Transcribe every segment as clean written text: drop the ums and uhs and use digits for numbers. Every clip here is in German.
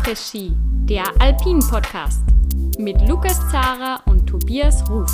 Après-Ski, der Alpin-Podcast mit Lukas Zara und Tobias Ruf.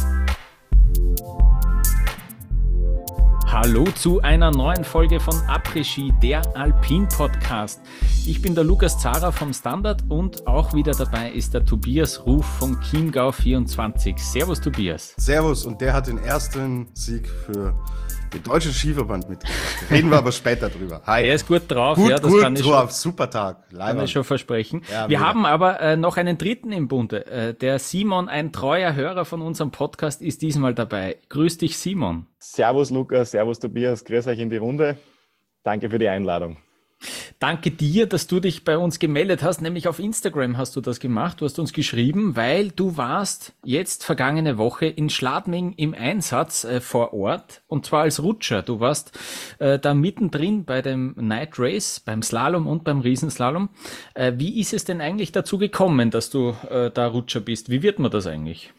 Hallo zu einer neuen Folge von Après-Ski, der Alpin-Podcast. Ich bin der Lukas Zara vom Standard und auch wieder dabei ist der Tobias Ruf von Chiemgau24. Servus Tobias. Servus, und der hat den ersten Sieg für den Deutschen Skiverband mitgebracht. Reden wir aber später drüber. Hi. Er ist gut drauf. Gut, ja, das gut kann ich drauf, super Tag. Kann ich schon versprechen. Ja, wir haben aber noch einen dritten im Bunde. Der Simon, ein treuer Hörer von unserem Podcast, ist diesmal dabei. Grüß dich, Simon. Servus Lukas, servus Tobias, grüß euch in die Runde. Danke für die Einladung. Danke dir, dass du dich bei uns gemeldet hast, nämlich auf Instagram hast du das gemacht, du hast uns geschrieben, weil du warst jetzt vergangene Woche in Schladming im Einsatz vor Ort und zwar als Rutscher. Du warst da mittendrin bei dem Night Race, beim Slalom und beim Riesenslalom. Wie ist es denn eigentlich dazu gekommen, dass du da Rutscher bist? Wie wird man das eigentlich?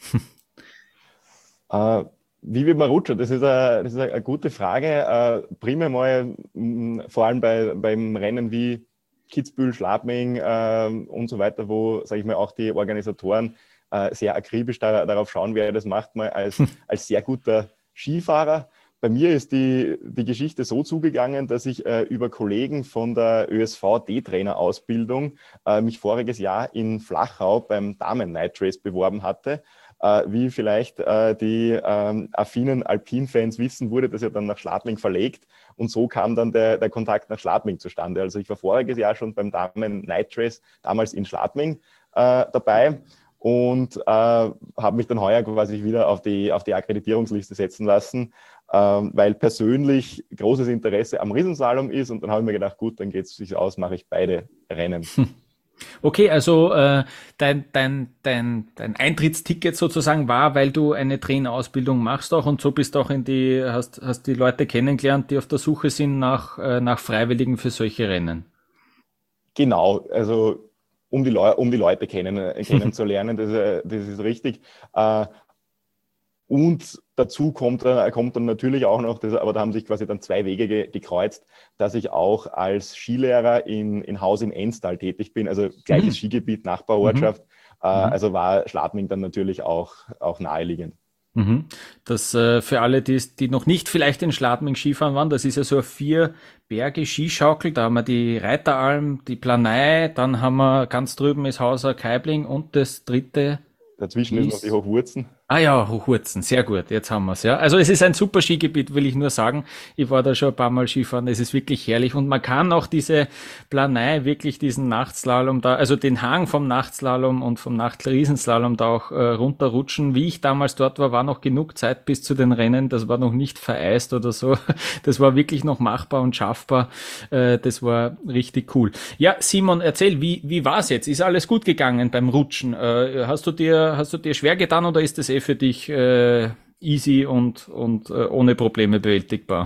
Wie wird man Rutscher? Das ist eine gute Frage. Primär mal, vor allem beim Rennen wie Kitzbühel, Schladming und so weiter, wo, sage ich mal, auch die Organisatoren sehr akribisch darauf schauen, wer das macht, mal als sehr guter Skifahrer. Bei mir ist die Geschichte so zugegangen, dass ich über Kollegen von der ÖSV-D-Trainer-Ausbildung mich voriges Jahr in Flachau beim Damen-Night Race beworben hatte. Wie vielleicht die affinen Alpin-Fans wissen, wurde das ja dann nach Schladming verlegt und so kam dann der Kontakt nach Schladming zustande. Also ich war voriges Jahr schon beim Damen-Night Race, damals in Schladming dabei und habe mich dann heuer quasi wieder auf die Akkreditierungsliste setzen lassen, weil persönlich großes Interesse am Riesenslalom ist und dann habe ich mir gedacht, gut, dann geht es sich aus, mache ich beide Rennen. Okay, also dein Eintrittsticket sozusagen war, weil du eine Trainerausbildung machst auch und so bist auch hast die Leute kennengelernt, die auf der Suche sind nach Freiwilligen für solche Rennen. Genau, also um die Leute kennenzulernen, das ist richtig. Und dazu kommt dann natürlich auch noch, aber da haben sich quasi dann zwei Wege gekreuzt, dass ich auch als Skilehrer in Haus in Enstal tätig bin, also gleiches Skigebiet, Nachbarortschaft. Also war Schladming dann natürlich auch naheliegend. Das für alle, die noch nicht vielleicht in Schladming Skifahren waren, das ist ja so eine 4-Berge-Skischaukel. Da haben wir die Reiteralm, die Planei, dann haben wir ganz drüben ist Hauser Kaibling und das dritte. Dazwischen ist noch die Hochwurzen. Ah ja, Hochwurzen, sehr gut, jetzt haben wir es, ja. Also es ist ein super Skigebiet, will ich nur sagen. Ich war da schon ein paar Mal Skifahren, es ist wirklich herrlich und man kann auch diese Planei, wirklich diesen Nachtslalom da, also den Hang vom Nachtslalom und vom Nachtriesenslalom da auch runterrutschen. Wie ich damals dort war noch genug Zeit bis zu den Rennen, das war noch nicht vereist oder so. Das war wirklich noch machbar und schaffbar. Das war richtig cool. Ja, Simon, erzähl, wie war es jetzt? Ist alles gut gegangen beim Rutschen? Hast du dir schwer getan oder ist das für dich easy und ohne Probleme bewältigbar?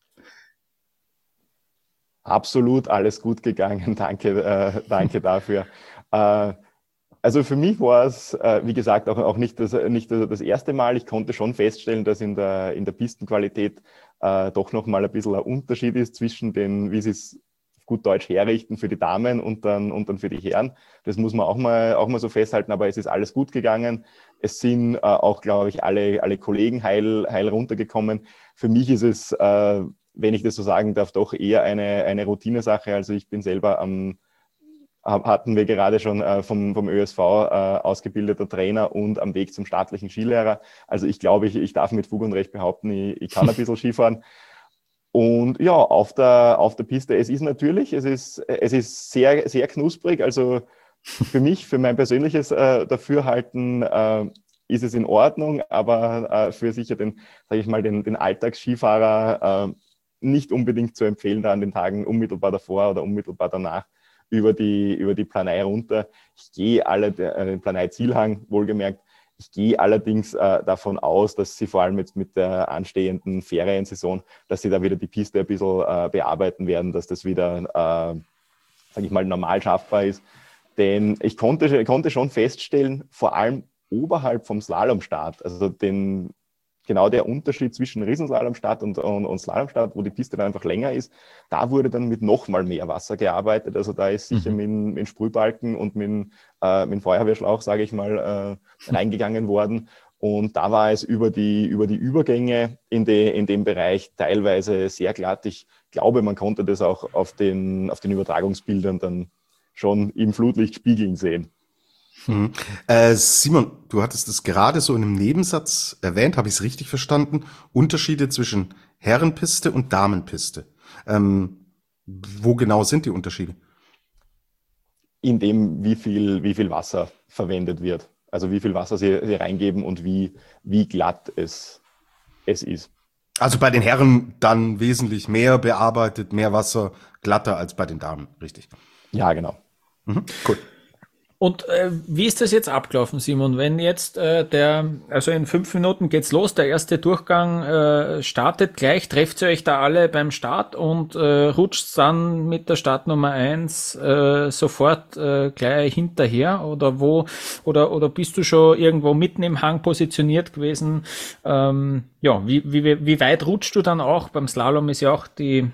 Absolut alles gut gegangen, danke dafür. Also für mich war es, wie gesagt, auch nicht das erste Mal. Ich konnte schon feststellen, dass in der Pistenqualität doch nochmal ein bisschen ein Unterschied ist zwischen den, wie sie es gut Deutsch herrichten für die Damen und dann für die Herren. Das muss man auch mal so festhalten, aber es ist alles gut gegangen. Es sind auch, glaube ich, alle Kollegen heil runtergekommen. Für mich ist es, wenn ich das so sagen darf, doch eher eine Routinesache. Also ich bin selber hatten wir gerade schon vom ÖSV ausgebildeter Trainer und am Weg zum staatlichen Skilehrer. Also ich glaube, ich darf mit Fug und Recht behaupten, ich kann ein bisschen Skifahren. Und ja, auf der Piste, es ist sehr, sehr knusprig. Also für mich, für mein persönliches Dafürhalten ist es in Ordnung, aber für sicher den Alltagsskifahrer nicht unbedingt zu empfehlen, da an den Tagen unmittelbar davor oder unmittelbar danach über die Planei runter. Ich gehe den Planei-Zielhang, wohlgemerkt. Ich gehe allerdings davon aus, dass sie vor allem jetzt mit der anstehenden Feriensaison, dass sie da wieder die Piste ein bisschen bearbeiten werden, dass das wieder, sage ich mal, normal schaffbar ist. Denn ich konnte schon feststellen, vor allem oberhalb vom Slalomstart, also den genau der Unterschied zwischen Riesenslalomstart und Slalomstart, wo die Piste dann einfach länger ist, da wurde dann mit nochmal mehr Wasser gearbeitet. Also da ist sicher mit Sprühbalken und mit Feuerwehrschlauch, sage ich mal, reingegangen worden. Und da war es über die Übergänge in dem Bereich teilweise sehr glatt. Ich glaube, man konnte das auch auf den Übertragungsbildern dann schon im Flutlicht spiegeln sehen. Simon, du hattest es gerade so in einem Nebensatz erwähnt, habe ich es richtig verstanden? Unterschiede zwischen Herrenpiste und Damenpiste. Wo genau sind die Unterschiede? In dem, wie viel Wasser verwendet wird. Also wie viel Wasser sie reingeben und wie glatt es ist. Also bei den Herren dann wesentlich mehr bearbeitet, mehr Wasser, glatter als bei den Damen, richtig? Ja, genau. Cool. Und wie ist das jetzt abgelaufen, Simon? Wenn jetzt also in 5 Minuten geht's los, der erste Durchgang startet gleich, trefft ihr euch da alle beim Start und rutscht dann mit der Startnummer 1 sofort gleich hinterher oder bist du schon irgendwo mitten im Hang positioniert gewesen? Wie weit rutscht du dann auch? Beim Slalom ist ja auch die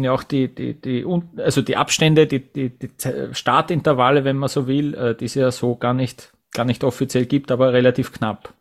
Abstände, die Startintervalle, wenn man so will, die es ja so gar nicht offiziell gibt, aber relativ knapp.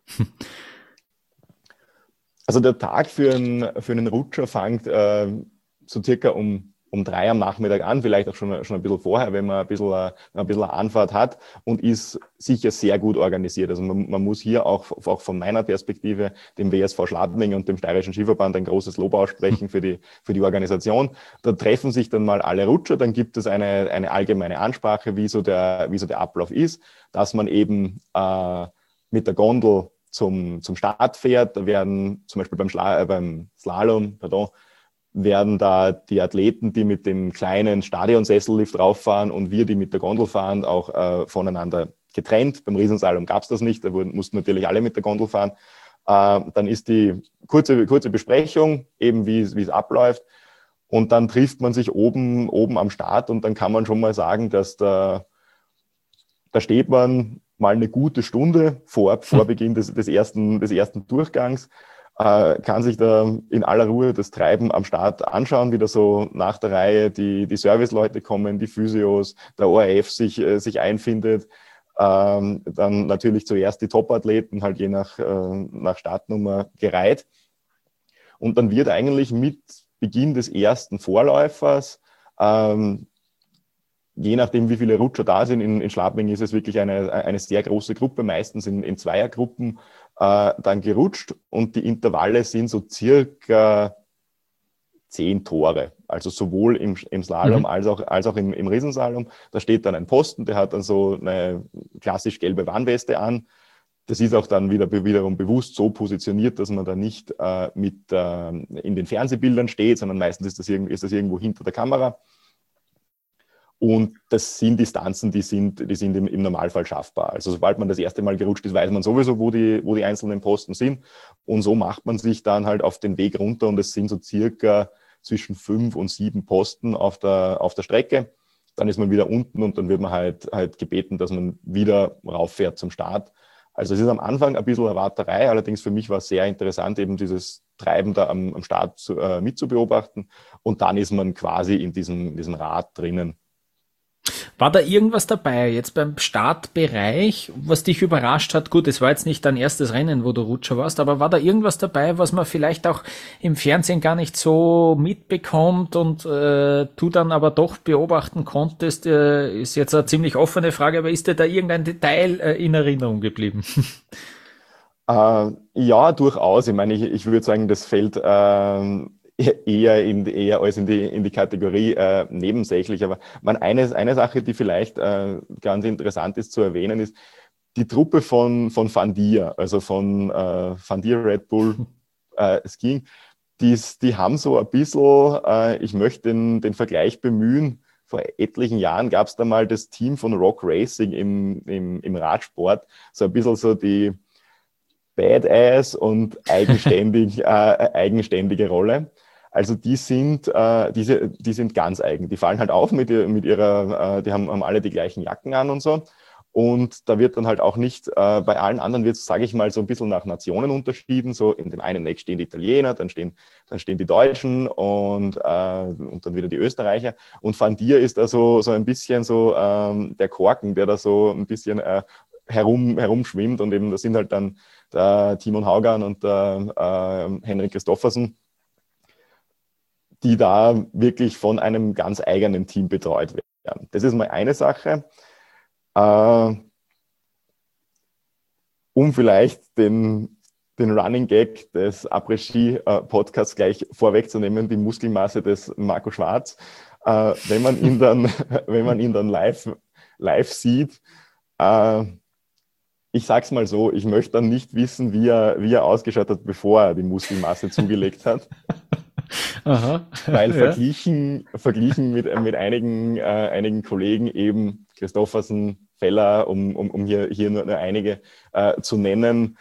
Also der Tag für einen Rutscher fängt so circa um 3 am Nachmittag an, vielleicht auch schon ein bisschen vorher, wenn man ein bisschen eine Anfahrt hat, und ist sicher sehr gut organisiert. Also man muss hier auch von meiner Perspektive dem WSV Schladming und dem Steirischen Skiverband ein großes Lob aussprechen für die Organisation. Da treffen sich dann mal alle Rutscher, dann gibt es eine allgemeine Ansprache, wie so der Ablauf ist, dass man eben mit der Gondel zum Start fährt. Da werden zum Beispiel beim Slalom, werden da die Athleten, die mit dem kleinen Stadionsessellift rauffahren und wir, die mit der Gondel fahren, auch voneinander getrennt. Beim Riesenslalom gab es das nicht, da mussten natürlich alle mit der Gondel fahren. Dann ist die kurze Besprechung, eben wie es abläuft. Und dann trifft man sich oben am Start und dann kann man schon mal sagen, dass da steht man mal eine gute Stunde vor Beginn des ersten Durchgangs, kann sich da in aller Ruhe das Treiben am Start anschauen, wie da so nach der Reihe die Serviceleute kommen, die Physios, der ORF sich einfindet. Dann natürlich zuerst die Top-Athleten, halt je nach Startnummer gereiht. Und dann wird eigentlich mit Beginn des ersten Vorläufers, je nachdem, wie viele Rutscher da sind, in Schladming ist es wirklich eine sehr große Gruppe, meistens in Zweiergruppen, dann gerutscht, und die Intervalle sind so circa 10 Tore. Also sowohl im Slalom als auch im Riesenslalom. Da steht dann ein Posten, der hat dann so eine klassisch gelbe Warnweste an. Das ist auch dann wiederum bewusst so positioniert, dass man da nicht in den Fernsehbildern steht, sondern meistens ist das irgendwo hinter der Kamera. Und das sind Distanzen, die sind im Normalfall schaffbar. Also sobald man das erste Mal gerutscht ist, weiß man sowieso, wo die einzelnen Posten sind. Und so macht man sich dann halt auf den Weg runter, und es sind so circa zwischen 5 und 7 Posten auf der Strecke. Dann ist man wieder unten und dann wird man halt gebeten, dass man wieder rauffährt zum Start. Also es ist am Anfang ein bisschen eine Warterei, allerdings für mich war es sehr interessant, eben dieses Treiben da am Start mitzubeobachten. Und dann ist man quasi in diesem Rad drinnen. War da irgendwas dabei, jetzt beim Startbereich, was dich überrascht hat? Gut, es war jetzt nicht dein erstes Rennen, wo du Rutscher warst, aber war da irgendwas dabei, was man vielleicht auch im Fernsehen gar nicht so mitbekommt und du dann aber doch beobachten konntest? Ist jetzt eine ziemlich offene Frage, aber ist dir da irgendein Detail in Erinnerung geblieben? Ja, durchaus. Ich meine, ich würde sagen, das fällt eher als in die Kategorie nebensächlich. Aber eine Sache, die vielleicht ganz interessant ist zu erwähnen, ist die Truppe von Van Dier, also von Van Dier Red Bull Skiing. Die haben so ein bisschen, ich möchte den Vergleich bemühen, vor etlichen Jahren gab es da mal das Team von Rock Racing im Radsport, so ein bisschen so die Badass und eigenständige Rolle. Also die sind ganz eigen. Die fallen halt auf mit ihrer, die haben alle die gleichen Jacken an und so. Und da wird dann halt auch nicht, bei allen anderen wird es, sage ich mal, so ein bisschen nach Nationen unterschieden. So in dem einen Eck stehen die Italiener, dann stehen die Deutschen und dann wieder die Österreicher. Und Van Dier ist da so ein bisschen so der Korken, der da so ein bisschen herumschwimmt. Und eben das sind halt dann der Timon Haugan und der Henrik Christoffersen, die da wirklich von einem ganz eigenen Team betreut werden. Das ist mal eine Sache. Um vielleicht den Running Gag des Après-Ski-Podcasts gleich vorwegzunehmen, die Muskelmasse des Marco Schwarz, wenn man ihn dann live sieht, ich sag's mal so, ich möchte dann nicht wissen, wie er ausgeschaut hat, bevor er die Muskelmasse zugelegt hat. Aha. Weil verglichen mit einigen Kollegen, eben Christoffersen, Feller, um hier nur einige zu nennen,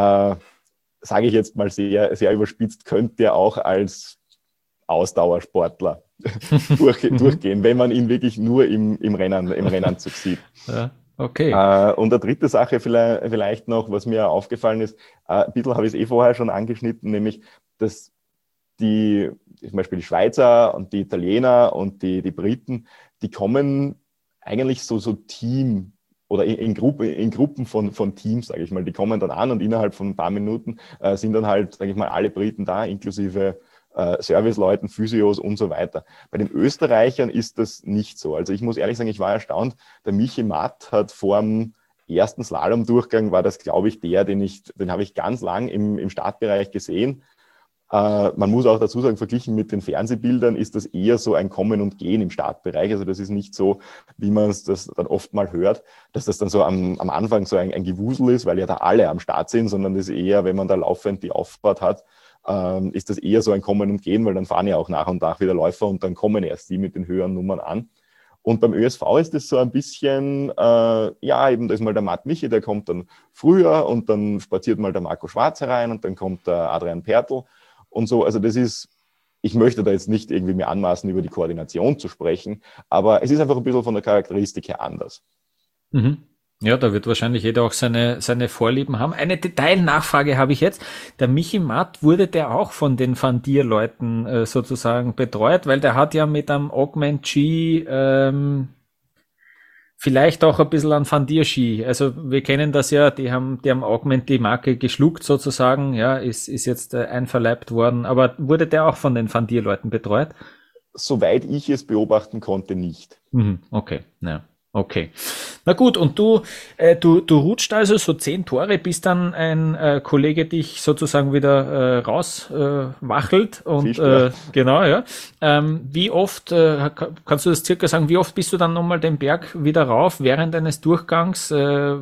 sage ich jetzt mal sehr, sehr überspitzt, könnte er auch als Ausdauersportler durchgehen, wenn man ihn wirklich nur im Rennanzug sieht. Ja, okay. Und eine dritte Sache vielleicht noch, was mir aufgefallen ist, ein bisschen habe ich es vorher schon angeschnitten, nämlich, dass zum Beispiel die Schweizer und die Italiener und die Briten, die kommen eigentlich so Team oder in Gruppen von Teams, sage ich mal. Die kommen dann an und innerhalb von ein paar Minuten sind dann halt, sage ich mal, alle Briten da, inklusive Serviceleuten, Physios und so weiter. Bei den Österreichern ist das nicht so. Also ich muss ehrlich sagen, ich war erstaunt. Der Michi Matt hat vor dem ersten Slalom-Durchgang, war das, glaube ich, den habe ich ganz lang im Startbereich gesehen. Man muss auch dazu sagen, verglichen mit den Fernsehbildern ist das eher so ein Kommen und Gehen im Startbereich. Also das ist nicht so, wie man es das dann oft mal hört, dass das dann so am Anfang so ein Gewusel ist, weil ja da alle am Start sind, sondern das ist eher, wenn man da laufend die Auffahrt hat, ist das eher so ein Kommen und Gehen, weil dann fahren ja auch nach und nach wieder Läufer und dann kommen erst die mit den höheren Nummern an. Und beim ÖSV ist das so ein bisschen, eben da ist mal der Matt Michi, der kommt dann früher und dann spaziert mal der Marco Schwarz herein und dann kommt der Adrian Pertl. Und so, also ich möchte da jetzt nicht irgendwie mir anmaßen, über die Koordination zu sprechen, aber es ist einfach ein bisschen von der Charakteristik her anders. Mhm. Ja, da wird wahrscheinlich jeder auch seine Vorlieben haben. Eine Detailnachfrage habe ich jetzt. Der Michi Matt, wurde der auch von den Van Dier-Leuten sozusagen betreut? Weil der hat ja mit einem Augment Ski vielleicht auch ein bisschen an Van Dier Ski. Also wir kennen das ja, die haben Augment die Marke geschluckt sozusagen, ja, ist jetzt einverleibt worden. Aber wurde der auch von den Van Dier-Leuten betreut? Soweit ich es beobachten konnte, nicht. Okay, ja. Okay. Na gut, und du rutscht also so 10 Tore, bis dann ein Kollege dich sozusagen wieder rauswachelt und Fischt, ja. Genau, ja. Wie oft, kannst du das circa sagen, wie oft bist du dann nochmal den Berg wieder rauf während eines Durchgangs? Das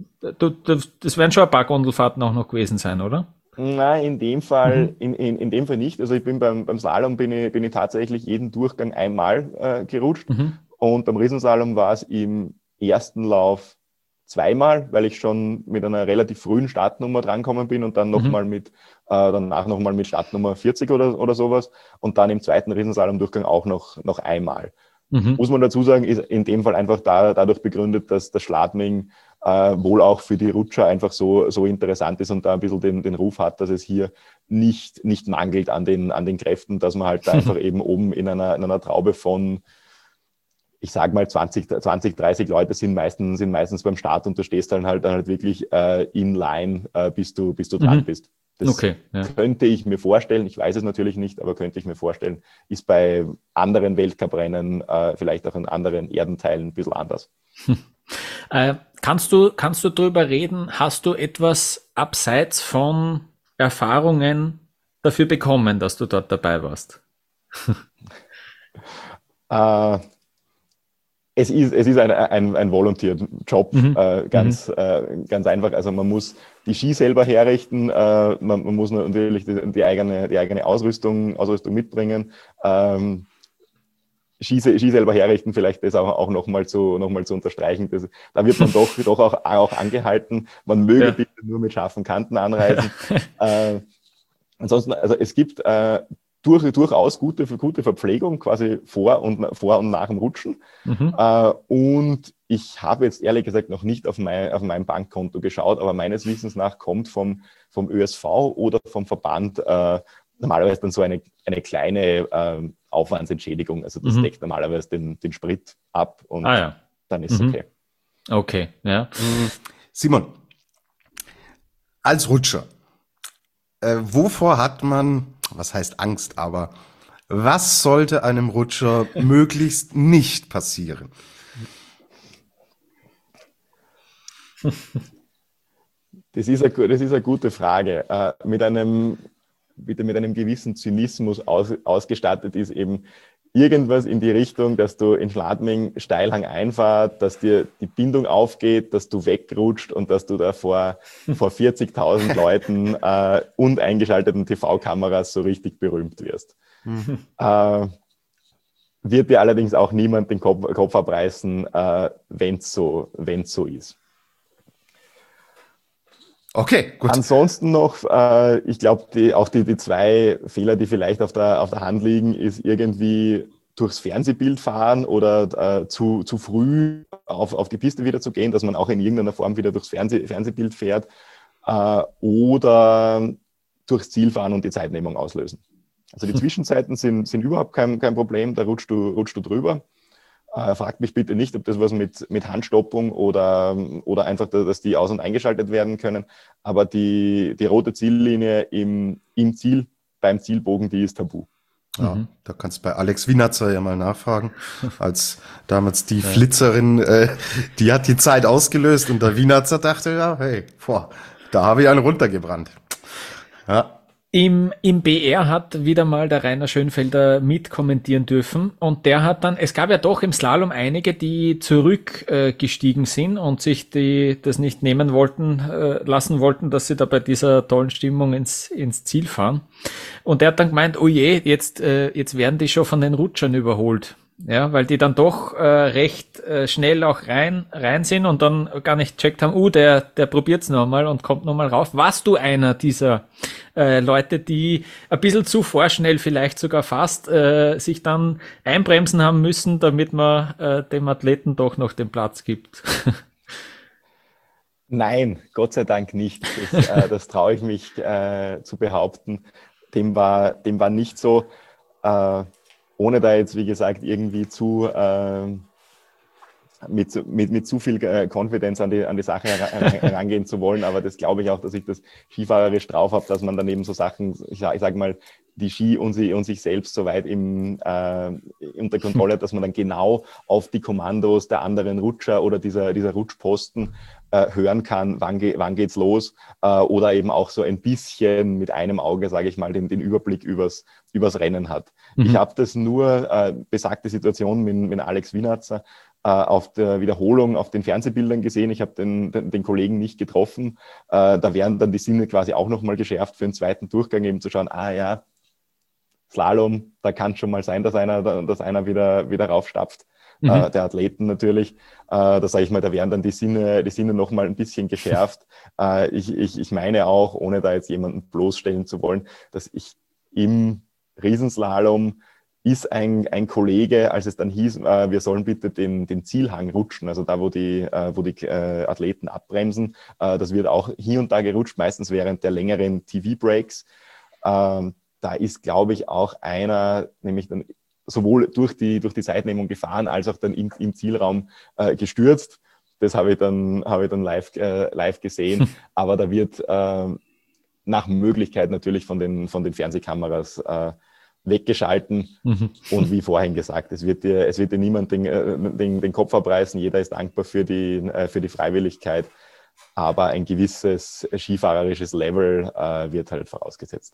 werden schon ein paar Gondelfahrten auch noch gewesen sein, oder? Nein, in dem Fall, in dem Fall nicht. Also ich bin beim Slalom bin ich tatsächlich jeden Durchgang einmal gerutscht. Und beim Riesenslalom war es im ersten Lauf zweimal, weil ich schon mit einer relativ frühen Startnummer drankommen bin und dann danach nochmal mit Startnummer 40 oder sowas und dann im zweiten Riesenslalom-Durchgang auch noch einmal. Muss man dazu sagen, ist in dem Fall einfach dadurch begründet, dass das Schladming wohl auch für die Rutscher einfach so interessant ist und da ein bisschen den Ruf hat, dass es hier nicht mangelt an den Kräften, dass man halt da einfach eben oben in einer Traube von, ich sag mal 20, 30 Leute sind meistens beim Start und du stehst dann halt wirklich in line, bis du dran bist. Das könnte ich mir vorstellen, ich weiß es natürlich nicht, aber könnte ich mir vorstellen, ist bei anderen Weltcuprennen vielleicht auch in anderen Erdenteilen ein bisschen anders. Kannst du drüber reden, hast du etwas abseits von Erfahrungen dafür bekommen, dass du dort dabei warst? Es ist ein Volunteer-Job, ganz einfach. Also man muss die Ski selber herrichten, man muss natürlich die eigene Ausrüstung mitbringen. Ski selber herrichten, vielleicht das auch nochmal zu unterstreichen. Da wird man doch auch angehalten. Man möge bitte nur mit scharfen Kanten anreisen. Ansonsten, also es gibt durchaus gute Verpflegung quasi vor und nach dem Rutschen. Und ich habe jetzt ehrlich gesagt noch nicht auf mein Bankkonto geschaut, aber meines Wissens nach kommt vom ÖSV oder vom Verband normalerweise dann so eine kleine Aufwandsentschädigung. Also das deckt normalerweise den Sprit ab und dann ist es okay. Okay, ja. Simon, als Rutscher, wovor hat man, was heißt Angst, aber was sollte einem Rutscher möglichst nicht passieren? Das ist eine gute Frage. Mit einem gewissen Zynismus ausgestattet ist eben irgendwas in die Richtung, dass du in Schladming Steilhang Einfahrt, dass dir die Bindung aufgeht, dass du wegrutscht und dass du da vor 40.000 Leuten und eingeschalteten TV-Kameras so richtig berühmt wirst. Wird dir allerdings auch niemand den Kopf abreißen, wenn es so ist. Okay, gut. Ansonsten noch, ich glaube, auch die zwei Fehler, die vielleicht auf der Hand liegen, ist irgendwie durchs Fernsehbild fahren oder zu früh auf die Piste wieder zu gehen, dass man auch in irgendeiner Form wieder durchs Fernsehbild fährt oder durchs Ziel fahren und die Zeitnehmung auslösen. Also die Zwischenzeiten sind überhaupt kein Problem, da rutschst du drüber. Fragt mich bitte nicht, ob das was mit Handstoppung oder einfach, dass die aus- und eingeschaltet werden können. Aber die rote Ziellinie im Ziel, beim Zielbogen, die ist tabu. Ja, da kannst du bei Alex Winatzer ja mal nachfragen, als damals die Flitzerin, die hat die Zeit ausgelöst und der Winatzer dachte, ja, hey, da habe ich einen runtergebrannt. Ja. Im BR hat wieder mal der Rainer Schönfelder mitkommentieren dürfen und der hat dann, es gab ja doch im Slalom einige, die zurückgestiegen sind und sich das nicht nehmen lassen wollten, dass sie da bei dieser tollen Stimmung ins Ziel fahren. Und er hat dann gemeint, oh je, jetzt werden die schon von den Rutschern überholt. Ja, weil die dann doch recht schnell auch rein sind und dann gar nicht checkt haben, der probiert's nochmal und kommt nochmal rauf. Warst du einer dieser Leute, die ein bisschen zu vorschnell vielleicht sogar fast sich dann einbremsen haben müssen, damit man dem Athleten doch noch den Platz gibt? Nein, Gott sei Dank nicht. Das traue ich mich zu behaupten. Dem war nicht so. Ohne da jetzt, wie gesagt, irgendwie mit zu viel Confidence an die Sache herangehen zu wollen. Aber das glaube ich auch, dass ich das skifahrerisch drauf habe, dass man dann eben so Sachen, ich sag mal, die Ski und sich selbst so weit unter Kontrolle hat, dass man dann genau auf die Kommandos der anderen Rutscher oder dieser Rutschposten hören kann, wann geht's los, oder eben auch so ein bisschen mit einem Auge, sage ich mal, den Überblick übers Rennen hat. Ich habe das nur, besagte Situation mit Alex Winatzer, auf der Wiederholung auf den Fernsehbildern gesehen. Ich habe den Kollegen nicht getroffen. Da werden dann die Sinne quasi auch nochmal geschärft für den zweiten Durchgang, eben zu schauen, Slalom, da kann es schon mal sein, dass einer wieder raufstapft. Der Athleten natürlich. Da sage ich mal, da werden dann die Sinne noch mal ein bisschen geschärft. Ich meine auch, ohne da jetzt jemanden bloßstellen zu wollen, dass ich im Riesenslalom ist ein Kollege, als es dann hieß, wir sollen bitte den Zielhang rutschen, also da, wo die Athleten abbremsen. Das wird auch hier und da gerutscht, meistens während der längeren TV-Breaks. Da ist, glaube ich, auch einer, nämlich dann sowohl durch die Zeitnehmung gefahren, als auch dann im Zielraum gestürzt. Das habe ich dann live gesehen. Aber da wird nach Möglichkeit natürlich von den Fernsehkameras weggeschalten. Und wie vorhin gesagt, es wird dir niemand den Kopf abreißen. Jeder ist dankbar für die Freiwilligkeit. Aber ein gewisses skifahrerisches Level wird halt vorausgesetzt.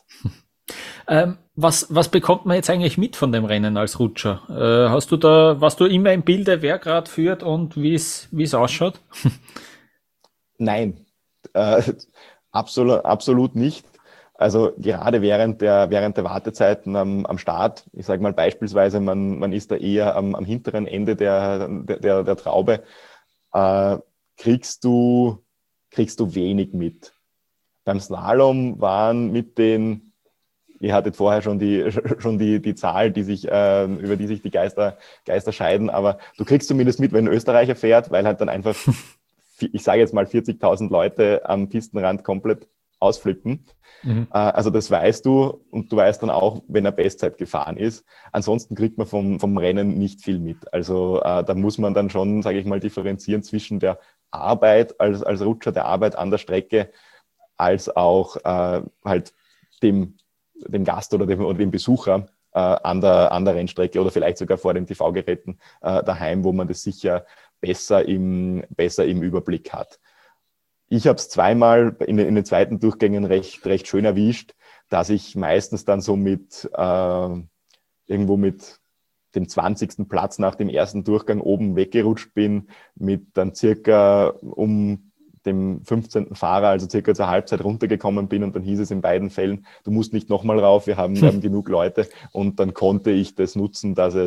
Was bekommt man jetzt eigentlich mit von dem Rennen als Rutscher? Warst du immer im Bilde, wer gerade führt und wie es ausschaut? Nein, absolut nicht. Also gerade während der Wartezeiten am Start, ich sage mal beispielsweise, man ist da eher am hinteren Ende der Traube, kriegst du wenig mit. Beim Slalom waren mit den ihr hattet vorher schon die Zahl, über die sich die Geister scheiden, aber du kriegst zumindest mit, wenn ein Österreicher fährt, weil halt dann einfach, ich sage jetzt mal 40.000 Leute am Pistenrand komplett ausflippen. Also das weißt du, und du weißt dann auch, wenn er Bestzeit gefahren ist. Ansonsten kriegt man vom Rennen nicht viel mit. Also da muss man dann schon, sage ich mal, differenzieren zwischen der Arbeit als Rutscher, der Arbeit an der Strecke, als auch halt dem Gast oder dem Besucher an der Rennstrecke oder vielleicht sogar vor den TV-Geräten daheim, wo man das sicher besser im Überblick hat. Ich habe es zweimal in den zweiten Durchgängen recht schön erwischt, dass ich meistens dann so irgendwo mit dem 20. Platz nach dem ersten Durchgang oben weggerutscht bin, mit dann circa um dem 15. Fahrer, also circa zur Halbzeit runtergekommen bin, und dann hieß es in beiden Fällen, du musst nicht nochmal rauf, wir haben genug Leute, und dann konnte ich das nutzen, dass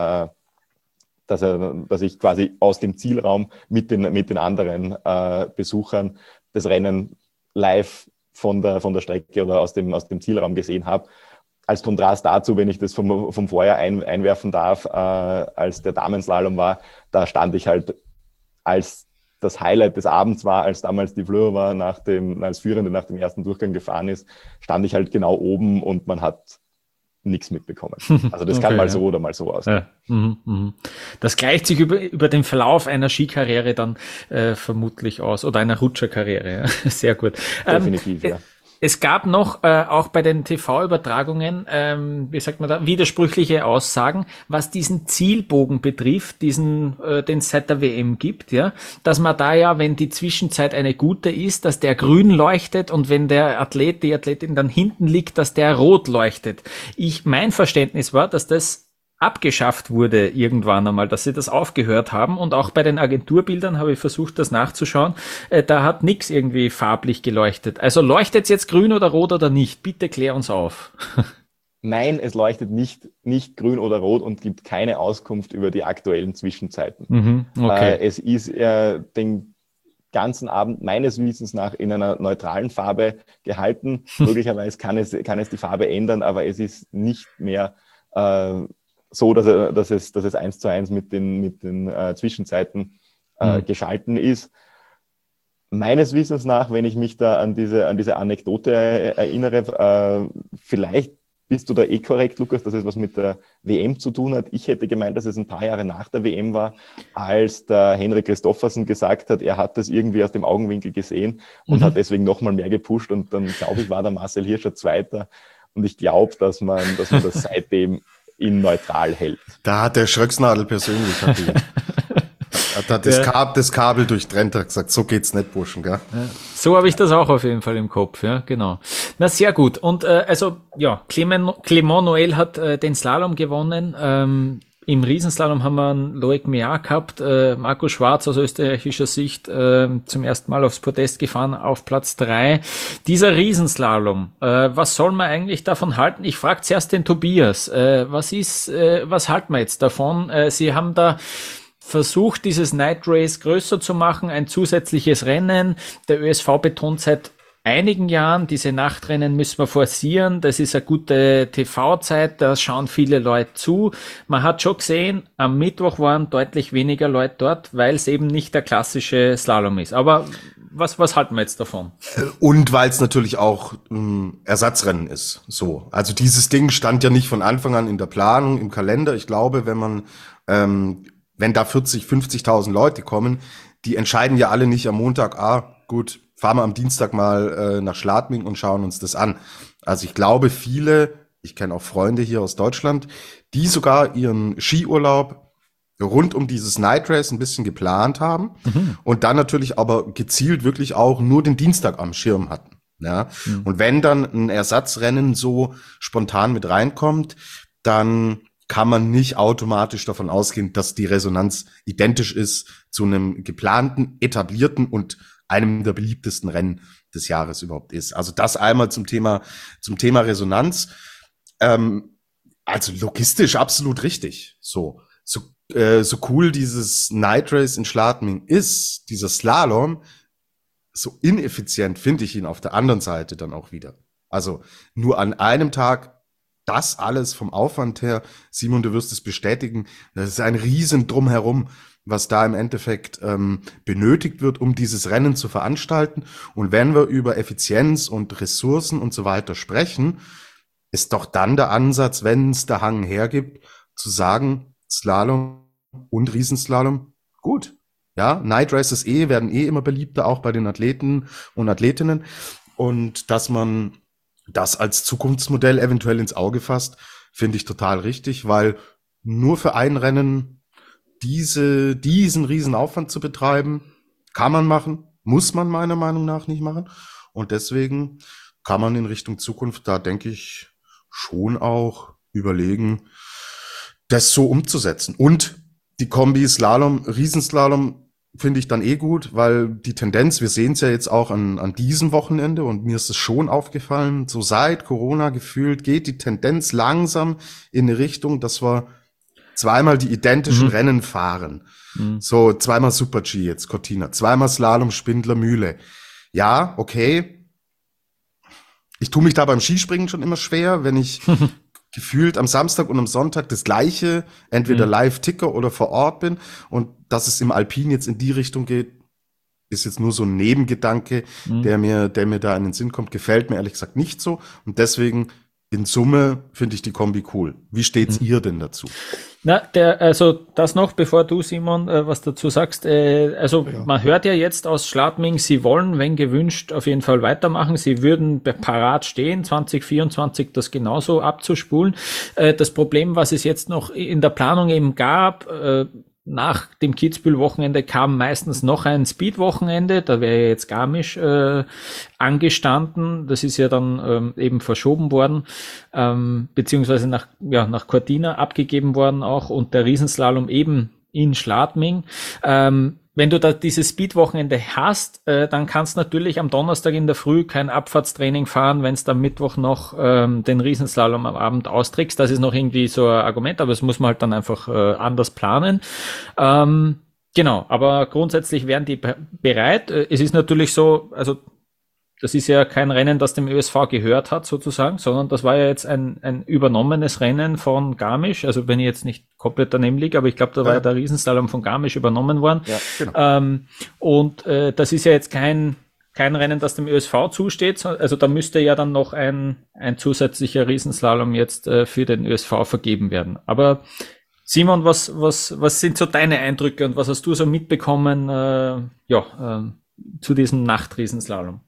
ich quasi aus dem Zielraum mit den anderen Besuchern das Rennen live von der Strecke oder aus dem Zielraum gesehen habe. Als Kontrast dazu, wenn ich das vom Vorjahr einwerfen darf, als der Damenslalom war, da stand ich halt, als das Highlight des Abends war, als damals die Fleur war, als Führende nach dem ersten Durchgang gefahren ist, stand ich halt genau oben und man hat nichts mitbekommen. Also das kann mal so oder mal so aussehen. Ja. Das gleicht sich über den Verlauf einer Skikarriere dann vermutlich aus, oder einer Rutscherkarriere. Ja. Sehr gut. Definitiv, ja. Es gab noch auch bei den TV-Übertragungen, wie sagt man da, widersprüchliche Aussagen, was diesen Zielbogen betrifft, den es seit der WM gibt, ja, dass man da ja, wenn die Zwischenzeit eine gute ist, dass der grün leuchtet, und wenn der Athlet, die Athletin dann hinten liegt, dass der rot leuchtet. Mein Verständnis war, dass das abgeschafft wurde irgendwann einmal, dass sie das aufgehört haben, und auch bei den Agenturbildern habe ich versucht, das nachzuschauen, da hat nichts irgendwie farblich geleuchtet. Also leuchtet es jetzt grün oder rot oder nicht? Bitte klär uns auf. Nein, es leuchtet nicht grün oder rot und gibt keine Auskunft über die aktuellen Zwischenzeiten. Okay. Es ist den ganzen Abend meines Wissens nach in einer neutralen Farbe gehalten. Möglicherweise kann es die Farbe ändern, aber es ist nicht mehr so, dass es 1:1 mit den Zwischenzeiten geschalten ist. Meines Wissens nach, wenn ich mich da an diese Anekdote erinnere, vielleicht bist du da korrekt, Lukas, dass es was mit der WM zu tun hat. Ich hätte gemeint, dass es ein paar Jahre nach der WM war, als der Henrik Christoffersen gesagt hat, er hat das irgendwie aus dem Augenwinkel gesehen und hat deswegen nochmal mehr gepusht, und dann, glaube ich, war der Marcel Hirscher Zweiter, und ich glaube, dass man das seitdem in neutral hält. Da hat der Schröcksnadel persönlich hat das Kabel durchtrennt, hat gesagt, so geht's nicht, Burschen, gell? Ja, so habe ich das auch auf jeden Fall im Kopf, ja, genau. Na, sehr gut. Und Clément Noël hat den Slalom gewonnen. Im Riesenslalom haben wir einen Loic Meillard gehabt, Marco Schwarz aus österreichischer Sicht zum ersten Mal aufs Podest gefahren, auf Platz 3. Dieser Riesenslalom, was soll man eigentlich davon halten? Ich frage zuerst den Tobias, was halten wir jetzt davon? Sie haben da versucht, dieses Night Race größer zu machen, ein zusätzliches Rennen. Der ÖSV betont seit einigen Jahren, diese Nachtrennen müssen wir forcieren, das ist eine gute TV-Zeit, da schauen viele Leute zu. Man hat schon gesehen, am Mittwoch waren deutlich weniger Leute dort, weil es eben nicht der klassische Slalom ist. Aber was halten wir jetzt davon? Und weil es natürlich auch Ersatzrennen ist. So, also dieses Ding stand ja nicht von Anfang an in der Planung, im Kalender. Ich glaube, wenn da 50.000 Leute kommen, die entscheiden ja alle nicht am Montag, gut, fahren wir am Dienstag mal nach Schladming und schauen uns das an. Also ich glaube, ich kenne auch Freunde hier aus Deutschland, die sogar ihren Skiurlaub rund um dieses Night Race ein bisschen geplant haben und dann natürlich aber gezielt wirklich auch nur den Dienstag am Schirm hatten. Ja? Und wenn dann ein Ersatzrennen so spontan mit reinkommt, dann kann man nicht automatisch davon ausgehen, dass die Resonanz identisch ist zu einem geplanten, etablierten und einem der beliebtesten Rennen des Jahres überhaupt ist. Also das einmal zum Thema Resonanz. Also logistisch absolut richtig. So cool dieses Night Race in Schladming ist, dieser Slalom, so ineffizient finde ich ihn auf der anderen Seite dann auch wieder. Also nur an einem Tag das alles vom Aufwand her, Simon, du wirst es bestätigen, das ist ein riesen Drumherum, was da im Endeffekt benötigt wird, um dieses Rennen zu veranstalten. Und wenn wir über Effizienz und Ressourcen und so weiter sprechen, ist doch dann der Ansatz, wenn es der Hang hergibt, zu sagen, Slalom und Riesenslalom, gut. Ja, Night Races werden immer beliebter, auch bei den Athleten und Athletinnen. Und dass man das als Zukunftsmodell eventuell ins Auge fasst, finde ich total richtig, weil nur für ein Rennen diesen riesen Aufwand zu betreiben, kann man machen, muss man meiner Meinung nach nicht machen. Und deswegen kann man in Richtung Zukunft da, denke ich, schon auch überlegen, das so umzusetzen. Und die Kombi Slalom, Riesenslalom finde ich dann gut, weil die Tendenz, wir sehen es ja jetzt auch an diesem Wochenende und mir ist es schon aufgefallen, so seit Corona gefühlt geht die Tendenz langsam in eine Richtung, dass wir zweimal die identischen Rennen fahren. So zweimal Super-G jetzt, Cortina, zweimal Slalom, Spindler, Mühle. Ja, okay. Ich tue mich da beim Skispringen schon immer schwer, wenn ich gefühlt am Samstag und am Sonntag das Gleiche, entweder Live-Ticker oder vor Ort bin. Und dass es im Alpin jetzt in die Richtung geht, ist jetzt nur so ein Nebengedanke, der mir da in den Sinn kommt. Gefällt mir ehrlich gesagt nicht so. Und deswegen in Summe finde ich die Kombi cool. Wie steht's ihr denn dazu? Na, also das noch, bevor du, Simon, was dazu sagst. Man hört ja jetzt aus Schladming, sie wollen, wenn gewünscht, auf jeden Fall weitermachen. Sie würden parat stehen, 2024 das genauso abzuspulen. Das Problem, was es jetzt noch in der Planung eben gab, nach dem Kitzbühel-Wochenende kam meistens noch ein Speed-Wochenende, da wäre ja jetzt Garmisch angestanden, das ist ja dann eben verschoben worden, beziehungsweise nach Cortina abgegeben worden auch und der Riesenslalom eben in Schladming. Wenn du da dieses Speed-Wochenende hast, dann kannst du natürlich am Donnerstag in der Früh kein Abfahrtstraining fahren, wenn es dann Mittwoch noch den Riesenslalom am Abend austrägst. Das ist noch irgendwie so ein Argument, aber das muss man halt dann einfach anders planen. Genau, aber grundsätzlich wären die bereit. Es ist natürlich so, also das ist ja kein Rennen, das dem ÖSV gehört hat, sozusagen, sondern das war ja jetzt ein übernommenes Rennen von Garmisch. Also wenn ich jetzt nicht komplett daneben liege, aber ich glaube, da war ja der Riesenslalom von Garmisch übernommen worden. Ja, genau. Das ist ja jetzt kein Rennen, das dem ÖSV zusteht. Also da müsste ja dann noch ein zusätzlicher Riesenslalom jetzt für den ÖSV vergeben werden. Aber Simon, was sind so deine Eindrücke und was hast du so mitbekommen zu diesem Nachtriesenslalom?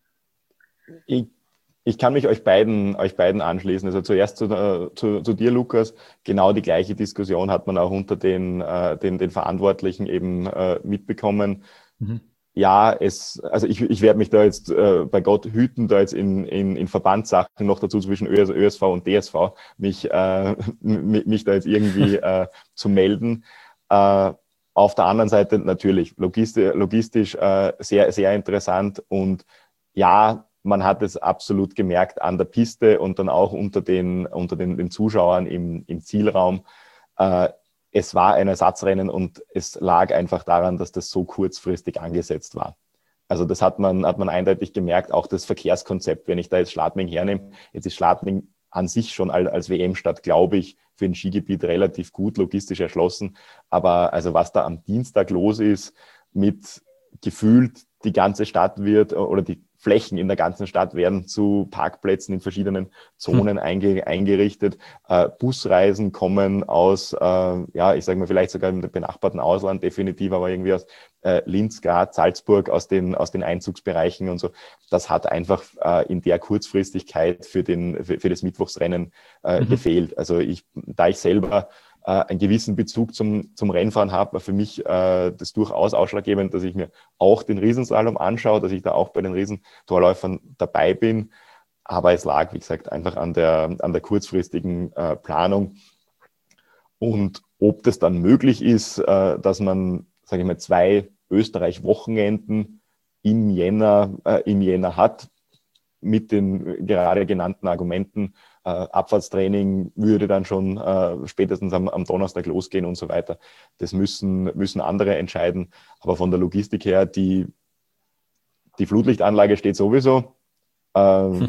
Ich kann mich euch beiden anschließen. Also zuerst zu dir, Lukas. Genau die gleiche Diskussion hat man auch unter den Verantwortlichen eben mitbekommen. Ja, also ich werde mich da jetzt bei Gott hüten, da jetzt in Verbandssachen noch dazu zwischen ÖSV und DSV mich da jetzt irgendwie zu melden. Auf der anderen Seite natürlich logistisch sehr, sehr interessant und ja, man hat es absolut gemerkt an der Piste und dann auch unter den Zuschauern im Zielraum. Es war ein Ersatzrennen und es lag einfach daran, dass das so kurzfristig angesetzt war. Also das hat man eindeutig gemerkt, auch das Verkehrskonzept. Wenn ich da jetzt Schladming hernehme, jetzt ist Schladming an sich schon als WM-Stadt, glaube ich, für ein Skigebiet relativ gut logistisch erschlossen. Aber also was da am Dienstag los ist, mit gefühlt die ganze Stadt wird oder die Flächen in der ganzen Stadt werden zu Parkplätzen in verschiedenen Zonen eingerichtet. Busreisen kommen aus, ich sage mal vielleicht sogar im benachbarten Ausland, definitiv, aber irgendwie aus Linz, Graz, Salzburg, aus den Einzugsbereichen und so. Das hat einfach in der Kurzfristigkeit für das Mittwochsrennen gefehlt. Also da ich selber einen gewissen Bezug zum Rennfahren habe, war für mich das durchaus ausschlaggebend, dass ich mir auch den Riesenslalom anschaue, dass ich da auch bei den Riesentorläufern dabei bin. Aber es lag, wie gesagt, einfach an der kurzfristigen Planung. Und ob das dann möglich ist, dass man, sage ich mal, 2 Österreich-Wochenenden im Jänner hat, mit den gerade genannten Argumenten, Abfahrtstraining würde dann schon spätestens am Donnerstag losgehen und so weiter. Das müssen andere entscheiden. Aber von der Logistik her, die Flutlichtanlage steht sowieso.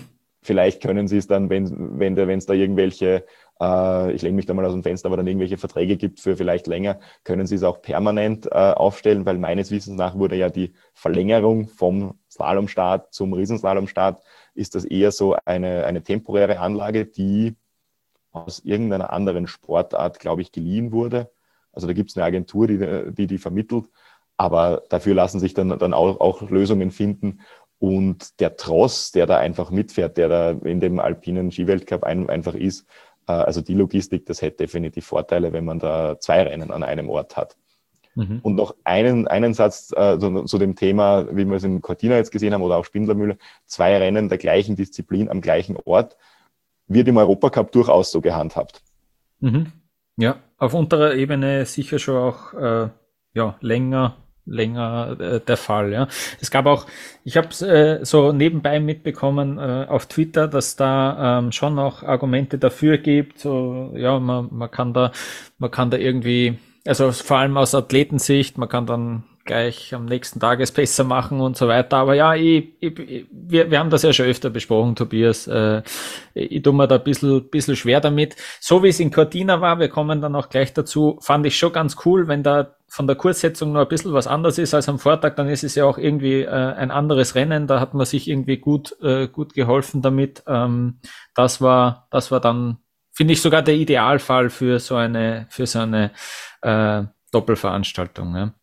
vielleicht können sie es dann, wenn es da irgendwelche, ich lehne mich da mal aus dem Fenster, aber dann irgendwelche Verträge gibt für vielleicht länger, können sie es auch permanent aufstellen, weil meines Wissens nach wurde ja die Verlängerung vom Slalomstart zum Riesenslalomstart, ist das eher so eine temporäre Anlage, die aus irgendeiner anderen Sportart, glaube ich, geliehen wurde. Also da gibt es eine Agentur, die vermittelt, aber dafür lassen sich dann auch Lösungen finden. Und der Tross, der da einfach mitfährt, der da in dem alpinen Skiweltcup einfach ist, also die Logistik, das hätte definitiv Vorteile, wenn man da 2 Rennen an einem Ort hat. Mhm. Und noch einen Satz zu dem Thema, wie wir es in Cortina jetzt gesehen haben oder auch Spindlermühle, 2 Rennen der gleichen Disziplin am gleichen Ort, wird im Europacup durchaus so gehandhabt. Mhm. Ja, auf unterer Ebene sicher schon auch länger der Fall. Ja, es gab auch, ich habe es so nebenbei mitbekommen auf Twitter, dass da schon auch Argumente dafür gibt. So, ja, man kann da irgendwie, also vor allem aus Athletensicht, man kann dann gleich am nächsten Tag es besser machen und so weiter. Aber ja, wir haben das ja schon öfter besprochen, Tobias. Ich tue mir da ein bisschen schwer damit. So wie es in Cortina war, wir kommen dann auch gleich dazu, fand ich schon ganz cool, wenn da von der Kurssetzung nur ein bisschen was anderes ist als am Vortag, dann ist es ja auch irgendwie ein anderes Rennen. Da hat man sich irgendwie gut geholfen damit. Das war dann, finde ich, sogar der Idealfall für so eine Doppelveranstaltung. Ja.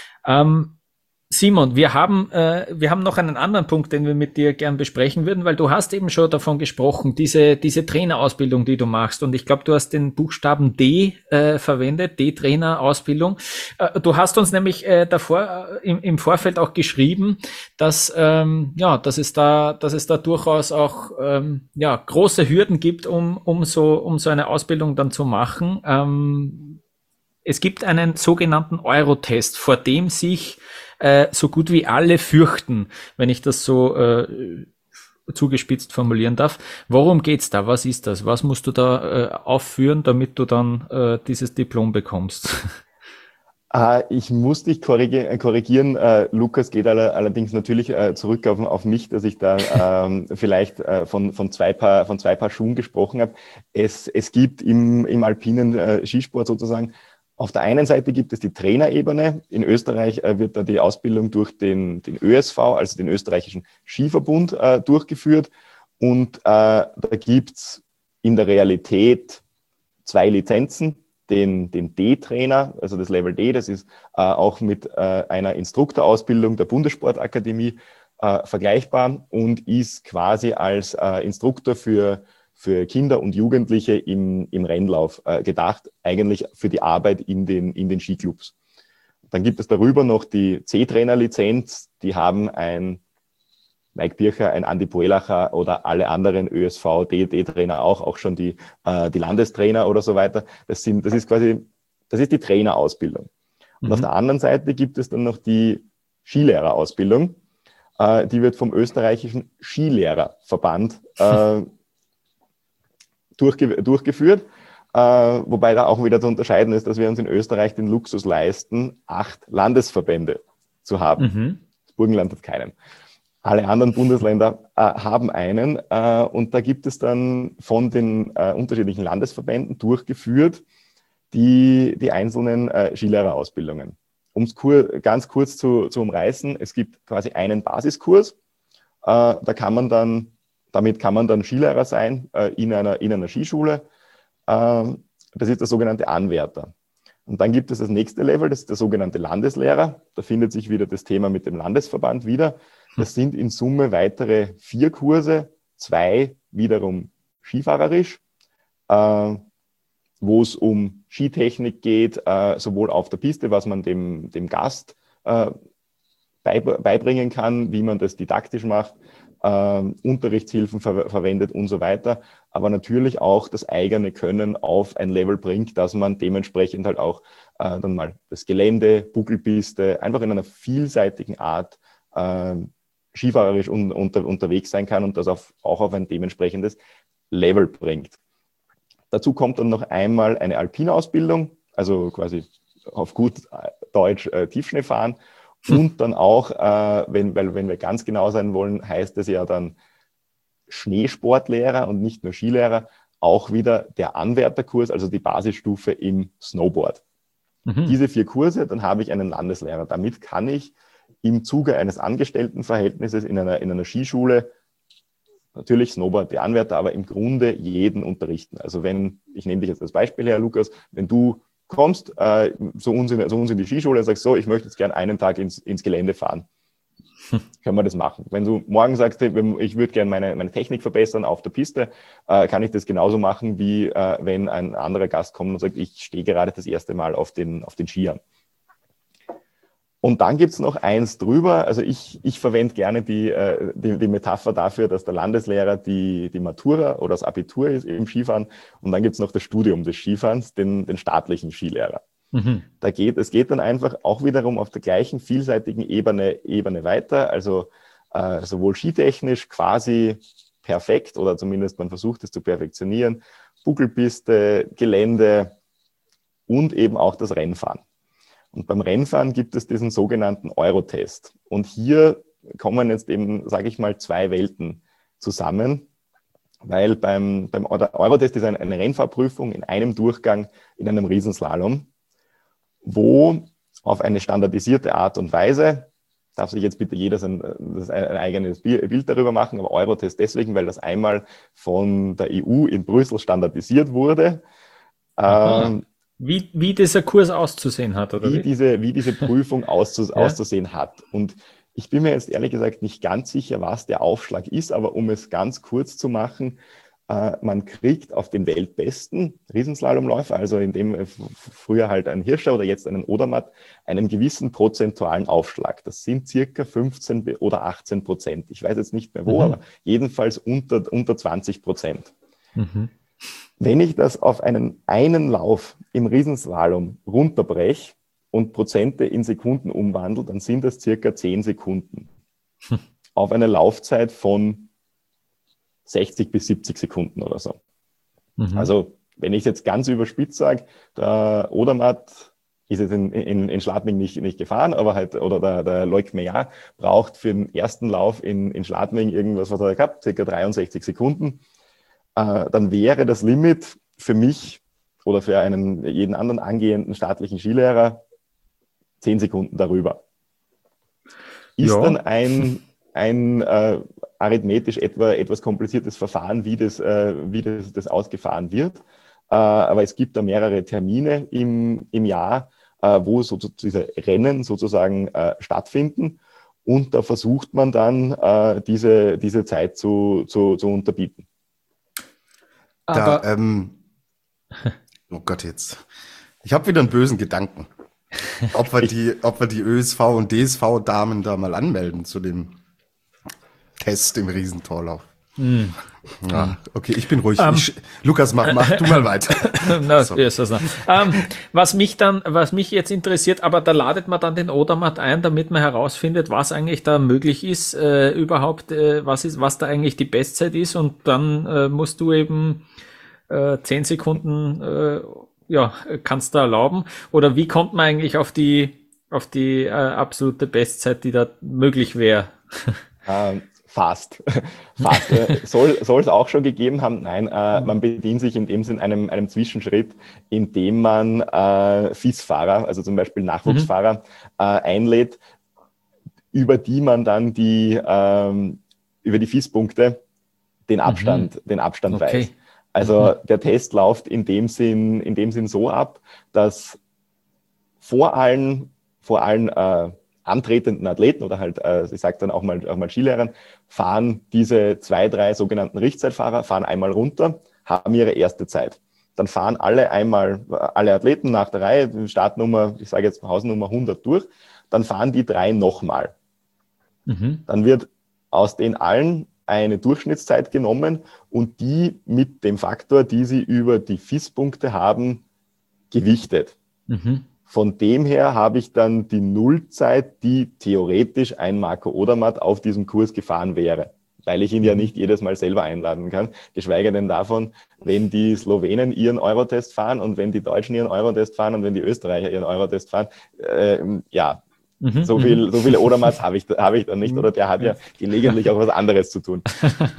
Simon, wir haben noch einen anderen Punkt, den wir mit dir gern besprechen würden, weil du hast eben schon davon gesprochen, diese Trainerausbildung, die du machst, und ich glaube, du hast den Buchstaben D verwendet, D-Trainerausbildung. Du hast uns nämlich davor im Vorfeld auch geschrieben, dass es da durchaus auch große Hürden gibt, um so eine Ausbildung dann zu machen. Es gibt einen sogenannten Eurotest, vor dem sich so gut wie alle fürchten, wenn ich das so zugespitzt formulieren darf. Worum geht's da? Was ist das? Was musst du da aufführen, damit du dann dieses Diplom bekommst? Ich muss dich korrigieren. Lukas geht allerdings natürlich zurück auf mich, dass ich da vielleicht von zwei Paar Schuhen gesprochen habe. Es gibt im alpinen Skisport sozusagen, auf der einen Seite gibt es die Trainerebene. In Österreich wird da die Ausbildung durch den ÖSV, also den österreichischen Skiverbund, durchgeführt. Und da gibt's in der Realität 2 Lizenzen. Den D-Trainer, also das Level D, das ist auch mit einer Instruktorausbildung der Bundessportakademie vergleichbar und ist quasi als Instruktor für Kinder und Jugendliche im Rennlauf gedacht, eigentlich für die Arbeit in den Skiclubs. Dann gibt es darüber noch die C-Trainer-Lizenz, die haben ein Mike Bircher, ein Andi Puelacher oder alle anderen ÖSV, D-Trainer auch schon die Landestrainer oder so weiter. Das ist die Trainerausbildung. Und auf der anderen Seite gibt es dann noch die Skilehrerausbildung. Die wird vom österreichischen Skilehrerverband durchgeführt, wobei da auch wieder zu unterscheiden ist, dass wir uns in Österreich den Luxus leisten, 8 Landesverbände zu haben. Das Burgenland hat keinen. Alle anderen Bundesländer haben einen und da gibt es dann von den unterschiedlichen Landesverbänden durchgeführt die einzelnen Skilehrerausbildungen. Um es ganz kurz zu umreißen, es gibt quasi einen Basiskurs, damit kann man dann Skilehrer sein in einer Skischule. Das ist der sogenannte Anwärter. Und dann gibt es das nächste Level, das ist der sogenannte Landeslehrer. Da findet sich wieder das Thema mit dem Landesverband wieder. Das sind in Summe weitere 4 Kurse, 2 wiederum skifahrerisch, wo es um Skitechnik geht, sowohl auf der Piste, was man dem Gast beibringen kann, wie man das didaktisch macht, Unterrichtshilfen verwendet und so weiter, aber natürlich auch das eigene Können auf ein Level bringt, dass man dementsprechend halt auch dann mal das Gelände, Buckelpiste, einfach in einer vielseitigen Art skifahrerisch unterwegs sein kann und das auch auf ein dementsprechendes Level bringt. Dazu kommt dann noch einmal eine Alpinausbildung, also quasi auf gut Deutsch Tiefschnee fahren. Und dann auch, wenn wir ganz genau sein wollen, heißt es ja dann Schneesportlehrer und nicht nur Skilehrer auch wieder der Anwärterkurs, also die Basisstufe im Snowboard. Diese 4 Kurse, dann habe ich einen Landeslehrer. Damit kann ich im Zuge eines Angestelltenverhältnisses in einer Skischule, natürlich Snowboard, die Anwärter, aber im Grunde jeden unterrichten. Also ich nehme dich jetzt als Beispiel her, Lukas, wenn du kommst zu uns in die Skischule und sagst, so, ich möchte jetzt gerne einen Tag ins Gelände fahren. Können wir das machen. Wenn du morgen sagst, ich würde gerne meine Technik verbessern auf der Piste, kann ich das genauso machen, wie wenn ein anderer Gast kommt und sagt, ich stehe gerade das erste Mal auf den Skiern. Und dann gibt es noch eins drüber, also ich verwende gerne die Metapher dafür, dass der Landeslehrer die Matura oder das Abitur ist im Skifahren und dann gibt es noch das Studium des Skifahrens, den staatlichen Skilehrer. Es geht dann einfach auch wiederum auf der gleichen vielseitigen Ebene weiter, also sowohl skitechnisch quasi perfekt oder zumindest man versucht es zu perfektionieren, Buckelpiste, Gelände und eben auch das Rennfahren. Und beim Rennfahren gibt es diesen sogenannten Eurotest. Und hier kommen jetzt eben, sage ich mal, 2 Welten zusammen, weil beim Eurotest ist eine Rennfahrprüfung in einem Durchgang in einem Riesenslalom, wo auf eine standardisierte Art und Weise, darf sich jetzt bitte jeder ein eigenes Bild darüber machen, aber Eurotest deswegen, weil das einmal von der EU in Brüssel standardisiert wurde. Wie dieser Kurs auszusehen hat, oder wie diese Prüfung auszusehen hat. Und ich bin mir jetzt ehrlich gesagt nicht ganz sicher, was der Aufschlag ist, aber um es ganz kurz zu machen, man kriegt auf den weltbesten Riesenslalomläufer, also in dem früher halt ein Hirscher oder jetzt einen Odermatt, einen gewissen prozentualen Aufschlag. Das sind circa 15 oder 18%. Ich weiß jetzt nicht mehr wo, aber jedenfalls unter 20%. Wenn ich das auf einen Lauf im Riesenslalom runterbreche und Prozente in Sekunden umwandle, dann sind das circa 10 Sekunden. Auf eine Laufzeit von 60 bis 70 Sekunden oder so. Also, wenn ich es jetzt ganz überspitzt sage, der Odermatt ist jetzt in Schladming nicht gefahren, aber halt, oder der Loic Meillard braucht für den ersten Lauf in Schladming irgendwas, was hat er gehabt, circa 63 Sekunden. Dann wäre das Limit für mich oder für jeden anderen angehenden staatlichen Skilehrer 10 Sekunden darüber. Ist dann ein arithmetisch etwas kompliziertes Verfahren, wie das ausgefahren wird. Aber es gibt da mehrere Termine im Jahr, wo diese Rennen sozusagen stattfinden. Und da versucht man dann, diese Zeit zu unterbieten. Oh Gott, jetzt. Ich habe wieder einen bösen Gedanken. Ob wir die ÖSV und DSV-Damen da mal anmelden zu dem Test im Riesentorlauf. Ja, okay, ich bin ruhig. Lukas, mach du mal weiter. Was mich jetzt interessiert, aber da ladet man dann den Odermatt ein, damit man herausfindet, was eigentlich da möglich ist, was da eigentlich die Bestzeit ist, und dann musst du eben 10 Sekunden kannst du erlauben. Oder wie kommt man eigentlich auf die absolute Bestzeit, die da möglich wäre? Fast. Soll es auch schon gegeben haben? Nein, man bedient sich in dem Sinn einem Zwischenschritt, indem man FIS-Fahrer, also zum Beispiel Nachwuchsfahrer, einlädt, über die man dann über die FIS-Punkte den Abstand weiß. Also der Test läuft in dem Sinn so ab, dass vor allen antretenden Athleten oder halt, ich sage dann auch mal Skilehrern, fahren diese 2, 3 sogenannten Richtzeitfahrer, fahren einmal runter, haben ihre erste Zeit. Dann fahren alle Athleten nach der Reihe, Startnummer, ich sage jetzt Hausnummer 100 durch, dann fahren die 3 nochmal. Dann wird aus den allen eine Durchschnittszeit genommen und die mit dem Faktor, die sie über die FIS-Punkte haben, gewichtet. Von dem her habe ich dann die Nullzeit, die theoretisch ein Marco Odermatt auf diesem Kurs gefahren wäre, weil ich ihn ja nicht jedes Mal selber einladen kann, geschweige denn davon, wenn die Slowenen ihren Eurotest fahren und wenn die Deutschen ihren Eurotest fahren und wenn die Österreicher ihren Eurotest fahren, So viele Odermatz habe ich dann nicht, oder der hat ja gelegentlich auch was anderes zu tun.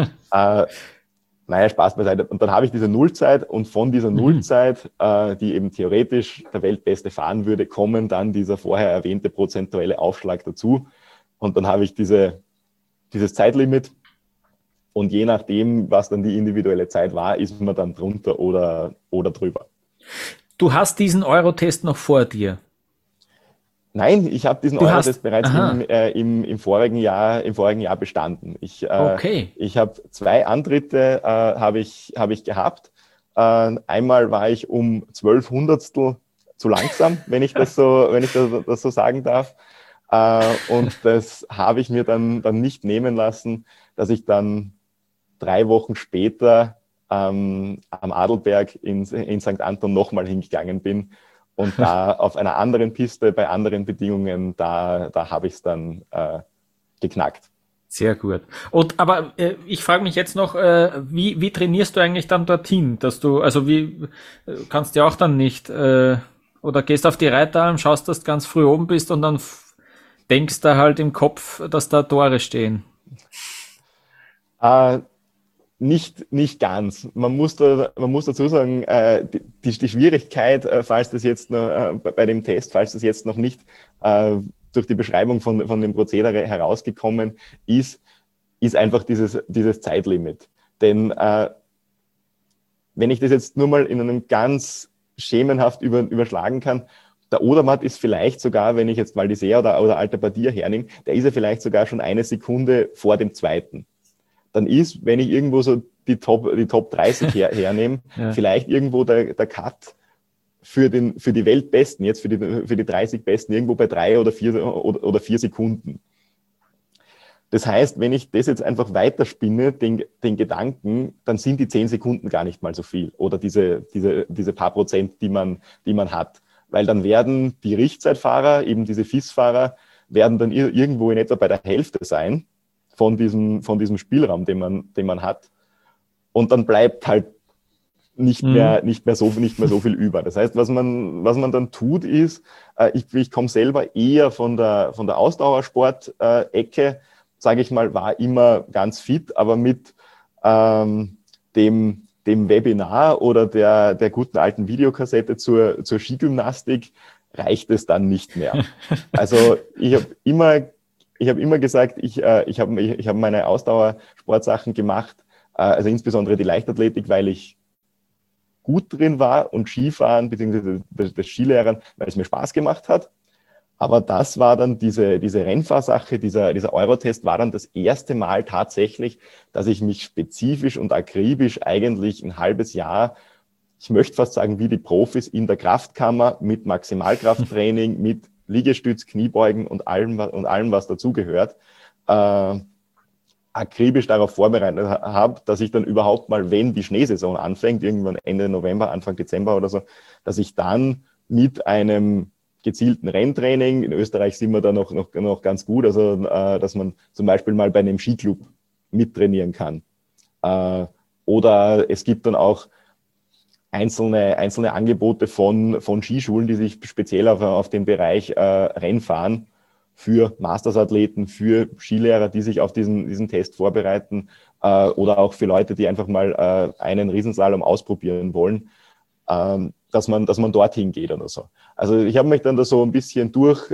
Naja, Spaß beiseite. Und dann habe ich diese Nullzeit und von dieser Nullzeit, die eben theoretisch der Weltbeste fahren würde, kommen dann dieser vorher erwähnte prozentuelle Aufschlag dazu. Und dann habe ich dieses Zeitlimit und je nachdem, was dann die individuelle Zeit war, ist man dann drunter oder drüber. Du hast diesen Eurotest noch vor dir? Nein, ich habe diesen Eurotest bereits im vorigen Jahr bestanden. Ich habe 2 Antritte habe ich gehabt. Einmal war ich um 12 Hundertstel zu langsam, wenn ich das so sagen darf. Und das habe ich mir dann nicht nehmen lassen, dass ich dann 3 Wochen später am Adelberg in St. Anton nochmal hingegangen bin. Und da auf einer anderen Piste, bei anderen Bedingungen, da habe ich es dann geknackt. Sehr gut. Aber ich frage mich jetzt noch, wie trainierst du eigentlich dann dorthin? Dass du, also kannst du auch dann nicht, oder gehst auf die Reiteralm, schaust, dass du ganz früh oben bist und dann denkst du halt im Kopf, dass da Tore stehen? Nicht ganz. Man muss dazu sagen, die Schwierigkeit, falls das jetzt noch bei dem Test, falls das jetzt noch nicht durch die Beschreibung von dem Prozedere herausgekommen ist einfach dieses Zeitlimit. Denn wenn ich das jetzt nur mal in einem ganz schemenhaft überschlagen kann, der Odermatt ist vielleicht sogar, wenn ich jetzt Val d'Isère oder Alta Badia hernehme, der ist ja vielleicht sogar schon 1 Sekunde vor dem zweiten. Dann ist, wenn ich irgendwo so die Top 30 hernehme, vielleicht irgendwo der Cut für die Weltbesten, jetzt für die 30 Besten, irgendwo bei 3 oder 4 Sekunden. Das heißt, wenn ich das jetzt einfach weiterspinne, den Gedanken, dann sind die 10 Sekunden gar nicht mal so viel oder diese paar Prozent, die man hat. Weil dann werden die Richtzeitfahrer, eben diese FIS-Fahrer, werden dann irgendwo in etwa bei der Hälfte sein von diesem Spielraum, den man hat. Und dann bleibt halt nicht mehr so viel über. Das heißt, was man dann tut, ist, ich komme selber eher von der Ausdauersport-Ecke, sage ich mal, war immer ganz fit, aber mit dem Webinar oder der guten alten Videokassette zur Skigymnastik reicht es dann nicht mehr. Also ich habe immer gesagt, ich habe meine Ausdauersportsachen gemacht, also insbesondere die Leichtathletik, weil ich gut drin war und Skifahren bzw. das Skilehrern, weil es mir Spaß gemacht hat. Aber das war dann diese Rennfahrsache, dieser Eurotest war dann das erste Mal tatsächlich, dass ich mich spezifisch und akribisch eigentlich ein halbes Jahr, ich möchte fast sagen, wie die Profis in der Kraftkammer mit Maximalkrafttraining, mit Liegestütz, Kniebeugen und allem, was dazugehört, akribisch darauf vorbereitet habe, dass ich dann überhaupt mal, wenn die Schneesaison anfängt, irgendwann Ende November, Anfang Dezember oder so, dass ich dann mit einem gezielten Renntraining, in Österreich sind wir da noch ganz gut, also dass man zum Beispiel mal bei einem Skiclub mittrainieren kann. Oder es gibt dann auch einzelne Angebote von Skischulen, die sich speziell auf den Bereich Rennfahren für Mastersathleten, für Skilehrer, die sich auf diesen Test vorbereiten, oder auch für Leute, die einfach mal einen Riesenslalom ausprobieren wollen, dass man dorthin geht oder so. Also ich habe mich dann da so ein bisschen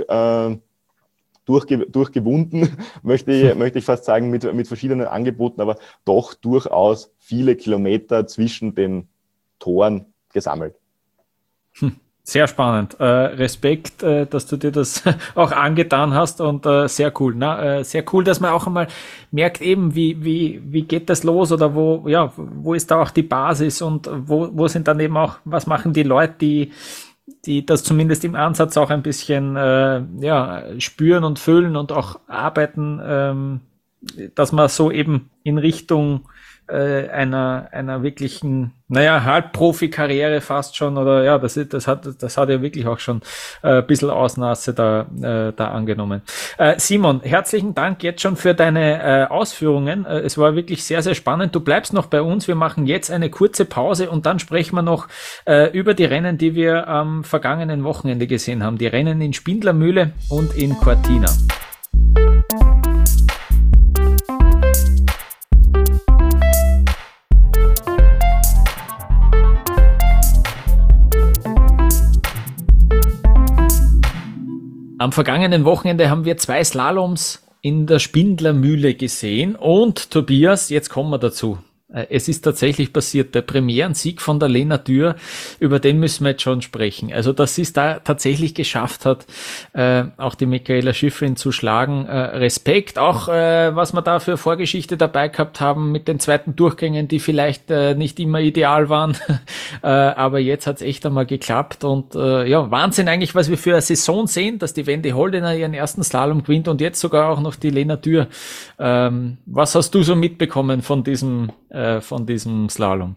durchgewunden, möchte ich fast sagen, mit verschiedenen Angeboten, aber doch durchaus viele Kilometer zwischen den Toren gesammelt. Sehr spannend. Respekt, dass du dir das auch angetan hast und sehr cool. Sehr cool, dass man auch einmal merkt eben, wie geht das los oder wo ist da auch die Basis und wo sind dann eben auch, was machen die Leute, die das zumindest im Ansatz auch ein bisschen spüren und fühlen und auch arbeiten, dass man so eben in Richtung einer wirklichen, Halbprofi-Karriere fast schon, oder ja, das hat er wirklich auch schon ein bisschen Ausmaße da angenommen. Simon, herzlichen Dank jetzt schon für deine Ausführungen. Es war wirklich sehr, sehr spannend. Du bleibst noch bei uns. Wir machen jetzt eine kurze Pause und dann sprechen wir noch über die Rennen, die wir am vergangenen Wochenende gesehen haben. Die Rennen in Spindlermühle und in Cortina. Am vergangenen Wochenende haben wir 2 Slaloms in der Spindlermühle gesehen und Tobias, jetzt kommen wir dazu. Es ist tatsächlich passiert, der Premierensieg von der Lena Dürr, über den müssen wir jetzt schon sprechen. Also, dass sie es da tatsächlich geschafft hat, auch die Michaela Shiffrin zu schlagen. Respekt, auch was wir da für Vorgeschichte dabei gehabt haben mit den zweiten Durchgängen, die vielleicht nicht immer ideal waren. Aber jetzt hat es echt einmal geklappt und Wahnsinn eigentlich, was wir für eine Saison sehen, dass die Wendy Holdener ihren ersten Slalom gewinnt und jetzt sogar auch noch die Lena Dürr. Was hast du so mitbekommen von diesem Slalom?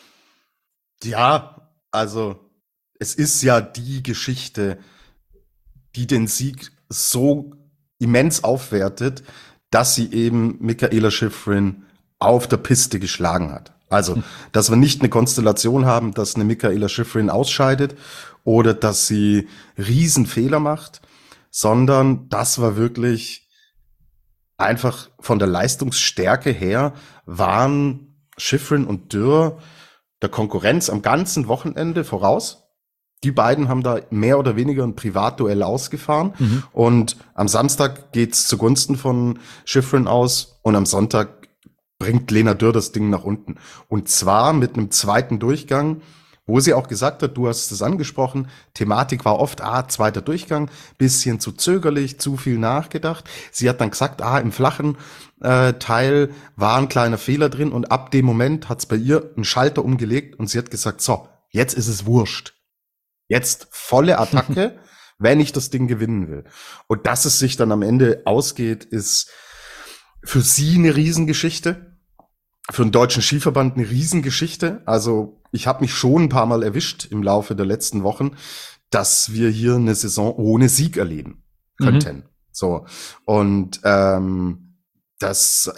Ja, also es ist ja die Geschichte, die den Sieg so immens aufwertet, dass sie eben Michaela Shiffrin auf der Piste geschlagen hat. Also, dass wir nicht eine Konstellation haben, dass eine Michaela Shiffrin ausscheidet oder dass sie Riesenfehler macht, sondern das war wirklich einfach von der Leistungsstärke her waren Shiffrin und Dürr der Konkurrenz am ganzen Wochenende voraus. Die beiden haben da mehr oder weniger ein Privatduell ausgefahren. Und am Samstag geht's zugunsten von Shiffrin aus und am Sonntag bringt Lena Dürr das Ding nach unten. Und zwar mit einem zweiten Durchgang, wo sie auch gesagt hat, du hast es angesprochen, Thematik war oft, zweiter Durchgang, bisschen zu zögerlich, zu viel nachgedacht. Sie hat dann gesagt, im flachen Teil war ein kleiner Fehler drin und ab dem Moment hat's bei ihr einen Schalter umgelegt und sie hat gesagt, so, jetzt ist es wurscht. Jetzt volle Attacke, wenn ich das Ding gewinnen will. Und dass es sich dann am Ende ausgeht, ist für sie eine Riesengeschichte. Für den Deutschen Skiverband eine Riesengeschichte. Also ich habe mich schon ein paar Mal erwischt im Laufe der letzten Wochen, dass wir hier eine Saison ohne Sieg erleben könnten. So. Und das,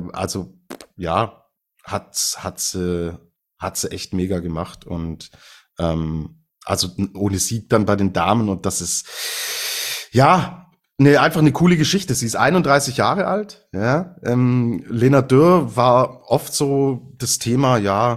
hat sie echt mega gemacht und also ohne Sieg dann bei den Damen und das ist einfach eine coole Geschichte. Sie ist 31 Jahre alt, ja. Lena Dürr war oft so das Thema,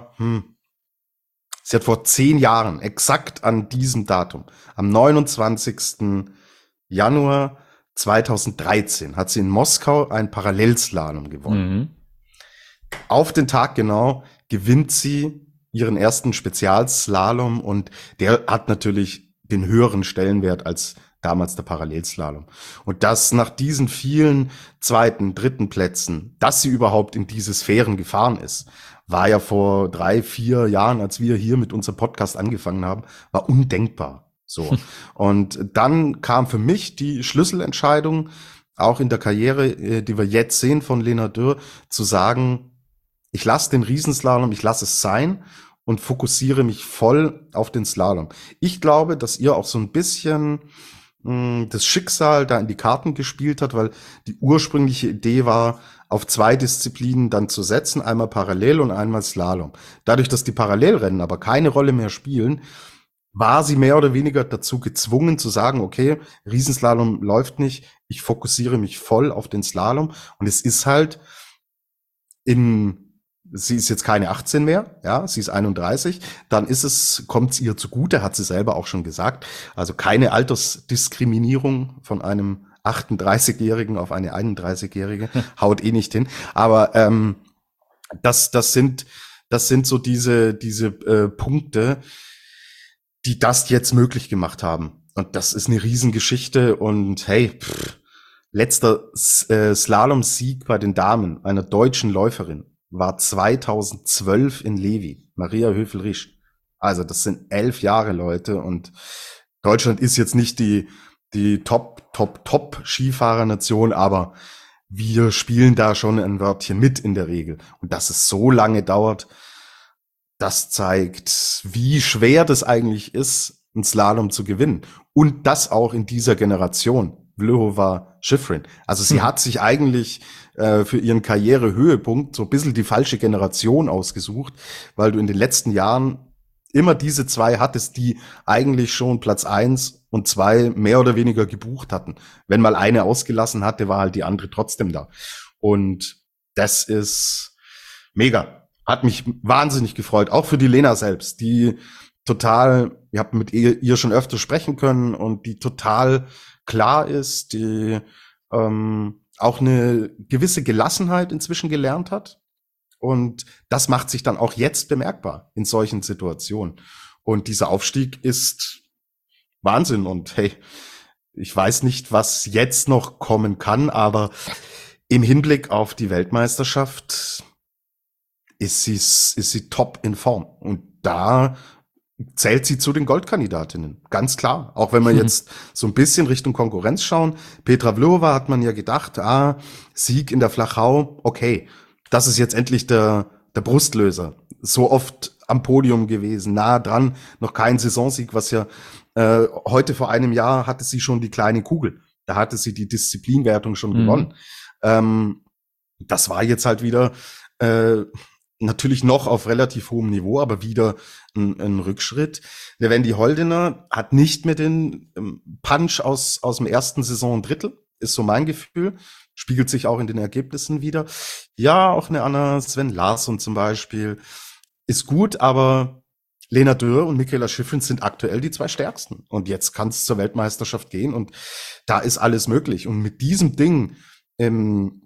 sie hat vor 10 Jahren, exakt an diesem Datum, am 29. Januar 2013 hat sie in Moskau einen Parallelslalom gewonnen. Auf den Tag genau gewinnt sie ihren ersten Spezialslalom und der hat natürlich den höheren Stellenwert als damals der Parallelslalom. Und das nach diesen vielen zweiten, dritten Plätzen, dass sie überhaupt in diese Sphären gefahren ist, war ja vor 3-4 Jahren, als wir hier mit unserem Podcast angefangen haben, war undenkbar. So. Und dann kam für mich die Schlüsselentscheidung, auch in der Karriere, die wir jetzt sehen von Lena Dürr, zu sagen, ich lasse den Riesenslalom, ich lasse es sein und fokussiere mich voll auf den Slalom. Ich glaube, dass ihr auch so ein bisschen das Schicksal da in die Karten gespielt hat, weil die ursprüngliche Idee war, auf 2 Disziplinen dann zu setzen, einmal Parallel und einmal Slalom. Dadurch, dass die Parallelrennen aber keine Rolle mehr spielen, war sie mehr oder weniger dazu gezwungen zu sagen, okay, Riesenslalom läuft nicht, ich fokussiere mich voll auf den Slalom und es ist halt sie ist jetzt keine 18 mehr, ja, sie ist 31, dann kommt es ihr zugute, hat sie selber auch schon gesagt, also keine Altersdiskriminierung von einem 38-Jährigen auf eine 31-Jährige, haut nicht hin, aber das sind so diese Punkte, die das jetzt möglich gemacht haben. Und das ist eine Riesengeschichte und hey, letzter Slalom-Sieg bei den Damen einer deutschen Läuferin war 2012 in Levi, Maria Höfel-Risch. Also das sind 11 Jahre, Leute, und Deutschland ist jetzt nicht die Top-Skifahrernation, aber wir spielen da schon ein Wörtchen mit in der Regel. Und dass es so lange dauert, das zeigt, wie schwer das eigentlich ist, einen Slalom zu gewinnen. Und das auch in dieser Generation. Vlhova, Shiffrin. Also sie hat sich eigentlich für ihren Karrierehöhepunkt so ein bisschen die falsche Generation ausgesucht, weil du in den letzten Jahren immer diese zwei hattest, die eigentlich schon Platz 1 und 2 mehr oder weniger gebucht hatten. Wenn mal eine ausgelassen hatte, war halt die andere trotzdem da. Und das ist mega. Hat mich wahnsinnig gefreut. Auch für die Lena selbst, die total, ihr habt mit ihr schon öfter sprechen können und die total klar ist, die auch eine gewisse Gelassenheit inzwischen gelernt hat. Und das macht sich dann auch jetzt bemerkbar in solchen Situationen. Und dieser Aufstieg ist Wahnsinn. Und hey, ich weiß nicht, was jetzt noch kommen kann, aber im Hinblick auf die Weltmeisterschaft ist sie top in Form. Und da zählt sie zu den Goldkandidatinnen. Ganz klar. Auch wenn wir jetzt so ein bisschen Richtung Konkurrenz schauen. Petra Vlhova hat man ja gedacht, Sieg in der Flachau, okay. Das ist jetzt endlich der Brustlöser. So oft am Podium gewesen, nah dran, noch kein Saisonsieg, was ja heute vor einem Jahr hatte sie schon die kleine Kugel. Da hatte sie die Disziplinwertung schon gewonnen. Das war jetzt halt wieder natürlich noch auf relativ hohem Niveau, aber wieder ein Rückschritt. Der Wendy Holdener hat nicht mehr den Punch aus dem ersten Saisondrittel, ist so mein Gefühl. Spiegelt sich auch in den Ergebnissen wieder. Ja, auch eine Anna Sven Larsson zum Beispiel ist gut, aber Lena Dürr und Mikaela Shiffrin sind aktuell die zwei stärksten. Und jetzt kann es zur Weltmeisterschaft gehen und da ist alles möglich. Und mit diesem Ding im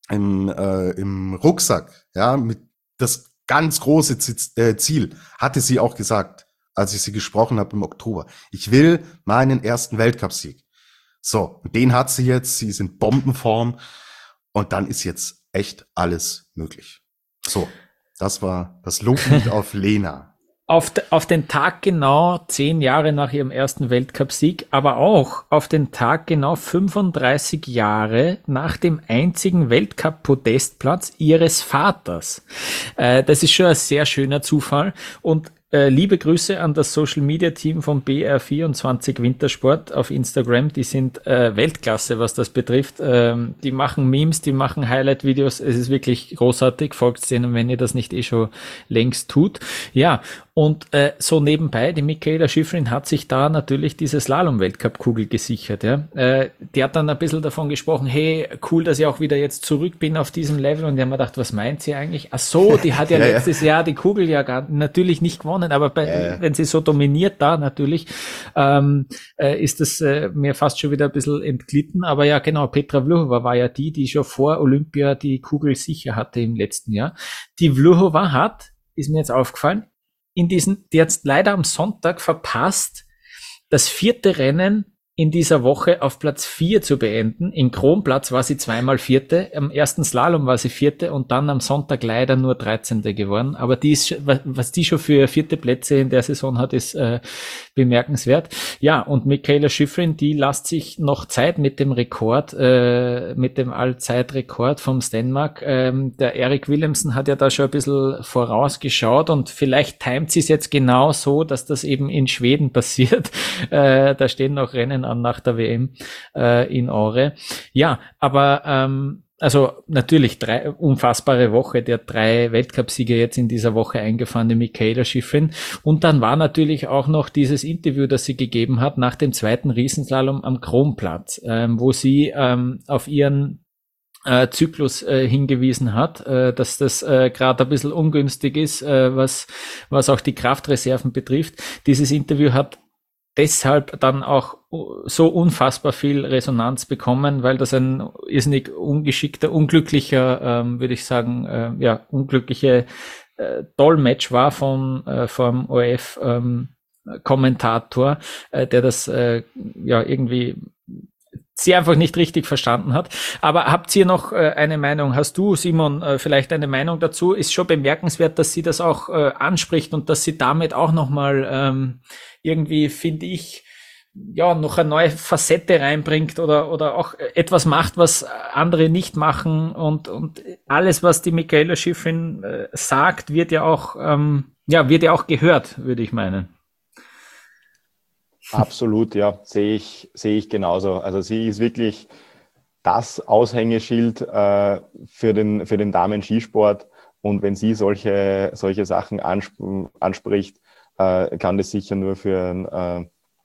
Rucksack, ja, mit das ganz große Ziel, hatte sie auch gesagt, als ich sie gesprochen habe im Oktober. Ich will meinen ersten Weltcupsieg. So, den hat sie jetzt, sie ist in Bombenform und dann ist jetzt echt alles möglich. So, das war das Loblied auf Lena. Auf den Tag genau 10 Jahre nach ihrem ersten Weltcupsieg, aber auch auf den Tag genau 35 Jahre nach dem einzigen Weltcup-Podestplatz ihres Vaters. Das ist schon ein sehr schöner Zufall und liebe Grüße an das Social-Media-Team vom BR24 Wintersport auf Instagram. Die sind Weltklasse, was das betrifft. Die machen Memes, die machen Highlight-Videos. Es ist wirklich großartig. Folgt denen, wenn ihr das nicht schon längst tut. Ja, und so nebenbei, die Mikaela Shiffrin hat sich da natürlich diese Slalom-Weltcup-Kugel gesichert. Ja. Die hat dann ein bisschen davon gesprochen, hey, cool, dass ich auch wieder jetzt zurück bin auf diesem Level. Und die haben mir gedacht, was meint sie eigentlich? Ach so, die hat ja letztes Jahr die Kugel ja natürlich nicht gewonnen. Aber wenn sie so dominiert da natürlich, ist das mir fast schon wieder ein bisschen entglitten. Aber ja, genau, Petra Vlhova war ja die schon vor Olympia die Kugel sicher hatte im letzten Jahr. Die Vlhova hat, ist mir jetzt aufgefallen, die hat leider am Sonntag verpasst, das 4. Rennen in dieser Woche auf Platz 4 zu beenden. In Kronplatz war sie zweimal 4. Am ersten Slalom war sie 4. und dann am Sonntag leider nur 13. geworden. Aber die ist, was die schon für 4. Plätze in der Saison hat, ist bemerkenswert. Ja, und Mikaela Shiffrin, die lässt sich noch Zeit mit dem Rekord, mit dem Allzeitrekord vom Stenmark. Der Erik Willemsen hat ja da schon ein bisschen vorausgeschaut und vielleicht timet sie es jetzt genau so, dass das eben in Schweden passiert. Da stehen noch Rennen an nach der WM in Åre. Ja, aber also natürlich unfassbare Woche, der 3 Weltcupsiege jetzt in dieser Woche eingefahren, die Mikaela Shiffrin. Und dann war natürlich auch noch dieses Interview, das sie gegeben hat nach dem 2. Riesenslalom am Kronplatz, wo sie auf ihren Zyklus hingewiesen hat, dass das gerade ein bisschen ungünstig ist, was auch die Kraftreserven betrifft. Dieses Interview hat deshalb dann auch so unfassbar viel Resonanz bekommen, weil das ein irrsinnig ungeschickter, unglücklicher, würde ich sagen, unglückliche Dolmetsch war vom ORF Kommentator, der das irgendwie sie einfach nicht richtig verstanden hat. Aber habt ihr noch eine Meinung? Hast du, Simon, vielleicht eine Meinung dazu? Ist schon bemerkenswert, dass sie das auch anspricht und dass sie damit auch nochmal irgendwie, finde ich, ja, noch eine neue Facette reinbringt oder auch etwas macht, was andere nicht machen und alles, was die Michaela Shiffrin sagt, wird ja auch gehört, würde ich meinen. Absolut, ja, sehe ich genauso. Also sie ist wirklich das Aushängeschild für den Damen-Skisport, und wenn sie solche Sachen anspricht, kann das sicher nur für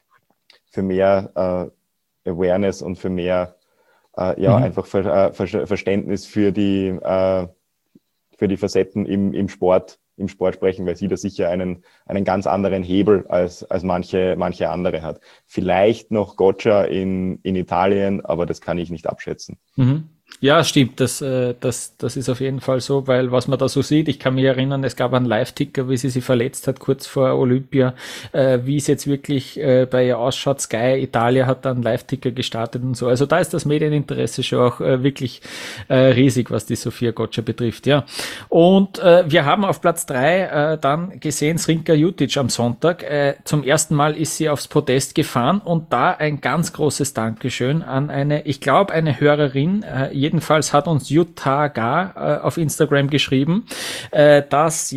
mehr Awareness und für mehr einfach Verständnis für die Facetten im Sport sprechen, weil sie da sicher einen ganz anderen Hebel als manche andere hat. Vielleicht noch Goccia in Italien, aber das kann ich nicht abschätzen. Mhm. Ja, stimmt, das ist auf jeden Fall so, weil was man da so sieht, ich kann mich erinnern, es gab einen Live-Ticker, wie sie sich verletzt hat, kurz vor Olympia, wie es jetzt wirklich bei ihr ausschaut. Sky Italia hat da einen Live-Ticker gestartet und so, also da ist das Medieninteresse schon auch wirklich riesig, was die Sofia Goccia betrifft, ja. Und wir haben auf Platz 3 dann gesehen Zrinka Jutic am Sonntag. Zum ersten Mal ist sie aufs Podest gefahren, und da ein ganz großes Dankeschön an eine Hörerin. Jedenfalls hat uns Jutta Gar auf Instagram geschrieben, dass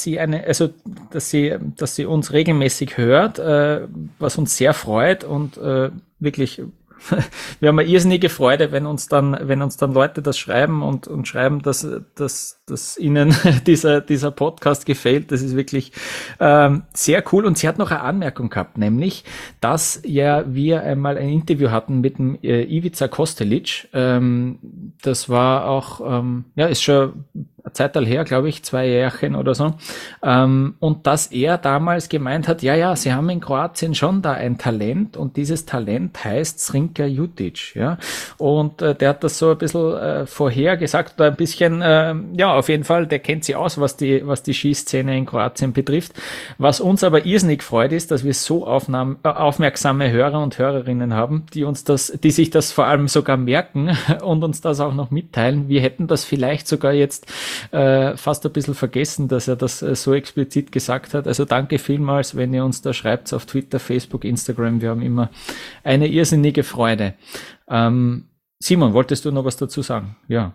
sie uns regelmäßig hört, was uns sehr freut, und wirklich wir haben eine irrsinnige Freude, wenn uns dann Leute das schreiben und schreiben, dass ihnen dieser Podcast gefällt. Das ist wirklich sehr cool. Und sie hat noch eine Anmerkung gehabt, nämlich, dass wir einmal ein Interview hatten mit dem Ivica Kostelic. Das war auch, ist schon eine Zeit her, glaube ich, 2 Jährchen oder so. Und dass er damals gemeint hat, ja, sie haben in Kroatien schon da ein Talent, und dieses Talent heißt Zrinka Jutic, ja. Und der hat das so ein bisschen vorhergesagt, oder ein bisschen, auf jeden Fall, der kennt sich aus, was die Skiszene in Kroatien betrifft. Was uns aber irrsinnig freut, ist, dass wir so aufmerksame Hörer und Hörerinnen haben, die sich das vor allem sogar merken und uns das auch noch mitteilen. Wir hätten das vielleicht sogar jetzt fast ein bisschen vergessen, dass er das so explizit gesagt hat. Also danke vielmals, wenn ihr uns da schreibt auf Twitter, Facebook, Instagram. Wir haben immer eine irrsinnige Freude. Simon, wolltest du noch was dazu sagen? Ja.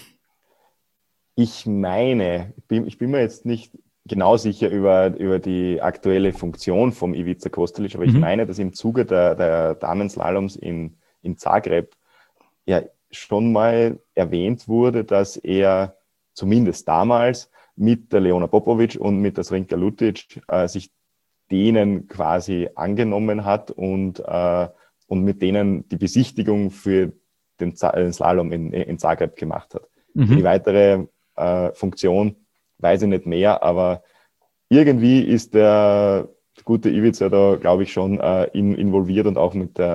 Ich meine, ich bin mir jetzt nicht genau sicher über die aktuelle Funktion vom Ivica Kostelic, aber ich meine, dass im Zuge der Damenslaloms in Zagreb ja schon mal erwähnt wurde, dass er zumindest damals mit der Leona Popovic und mit der Zrinka Jutic sich denen quasi angenommen hat und mit denen die Besichtigung für den Slalom in Zagreb gemacht hat. Für die weitere Funktion weiß ich nicht mehr, aber irgendwie ist der gute Ivica da, glaube ich, schon involviert und auch mit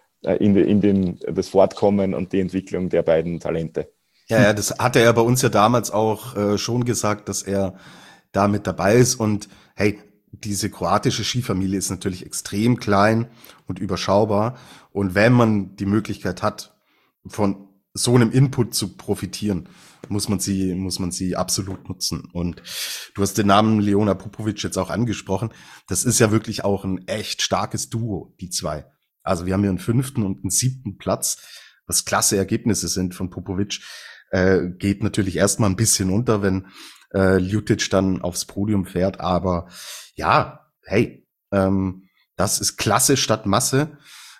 das Fortkommen und die Entwicklung der beiden Talente. Ja, das hatte er bei uns ja damals auch schon gesagt, dass er da mit dabei ist. Und hey, diese kroatische Skifamilie ist natürlich extrem klein und überschaubar. Und wenn man die Möglichkeit hat, von so einem Input zu profitieren, muss man sie absolut nutzen. Und du hast den Namen Leona Popovic jetzt auch angesprochen. Das ist ja wirklich auch ein echt starkes Duo, die zwei. Also wir haben hier einen 5. und einen 7. Platz, was klasse Ergebnisse sind von Popovic. Geht natürlich erstmal ein bisschen unter, wenn Jutic dann aufs Podium fährt. Aber ja, hey, das ist Klasse statt Masse.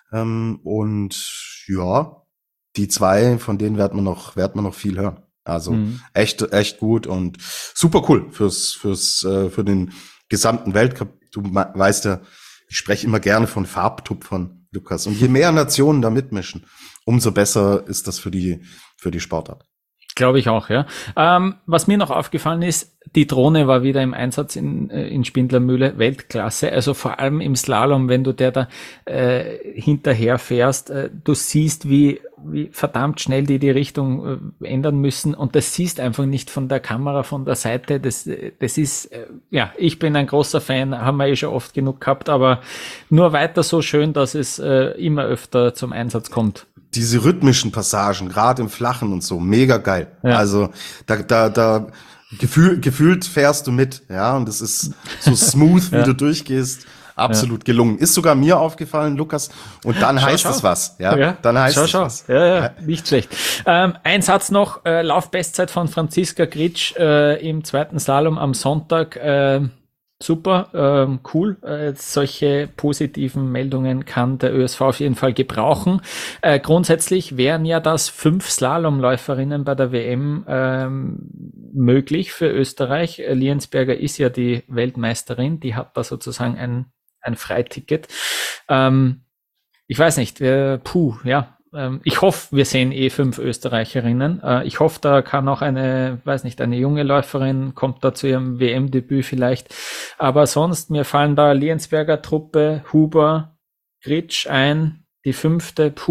Und ja, die zwei, von denen werden wir noch viel hören. Also echt gut und super cool für den gesamten Weltcup. Du weißt ja, ich spreche immer gerne von Farbtupfern, Lukas. Und je mehr Nationen da mitmischen, umso besser ist das für die Sportart. Glaube ich auch, ja. Was mir noch aufgefallen ist, die Drohne war wieder im Einsatz in Spindlermühle, Weltklasse. Also vor allem im Slalom, wenn du der da hinterher fährst, du siehst, wie verdammt schnell die Richtung ändern müssen, und das siehst einfach nicht von der Kamera, von der Seite. Das ist, ich bin ein großer Fan, haben wir schon oft genug gehabt, aber nur weiter so schön, dass es immer öfter zum Einsatz kommt. Diese rhythmischen Passagen, gerade im Flachen und so, mega geil. Ja. Also da gefühlt fährst du mit, ja, und es ist so smooth, wie du durchgehst. absolut gelungen. Ist sogar mir aufgefallen, Lukas. Und dann heißt es was. Ja, dann heißt es was. Ja, nicht schlecht. Ein Satz noch, Laufbestzeit von Franziska Gritsch im zweiten Slalom am Sonntag. Super, cool. Solche positiven Meldungen kann der ÖSV auf jeden Fall gebrauchen. Grundsätzlich wären ja das 5 Slalomläuferinnen bei der WM möglich für Österreich. Liensberger ist ja die Weltmeisterin, die hat da sozusagen ein Freiticket. Ich weiß nicht, ich hoffe, wir sehen 5 Österreicherinnen. Ich hoffe, da kann auch eine junge Läuferin, kommt da zu ihrem WM-Debüt vielleicht. Aber sonst, mir fallen da Liensberger Truppe, Huber, Gritsch ein, die 5.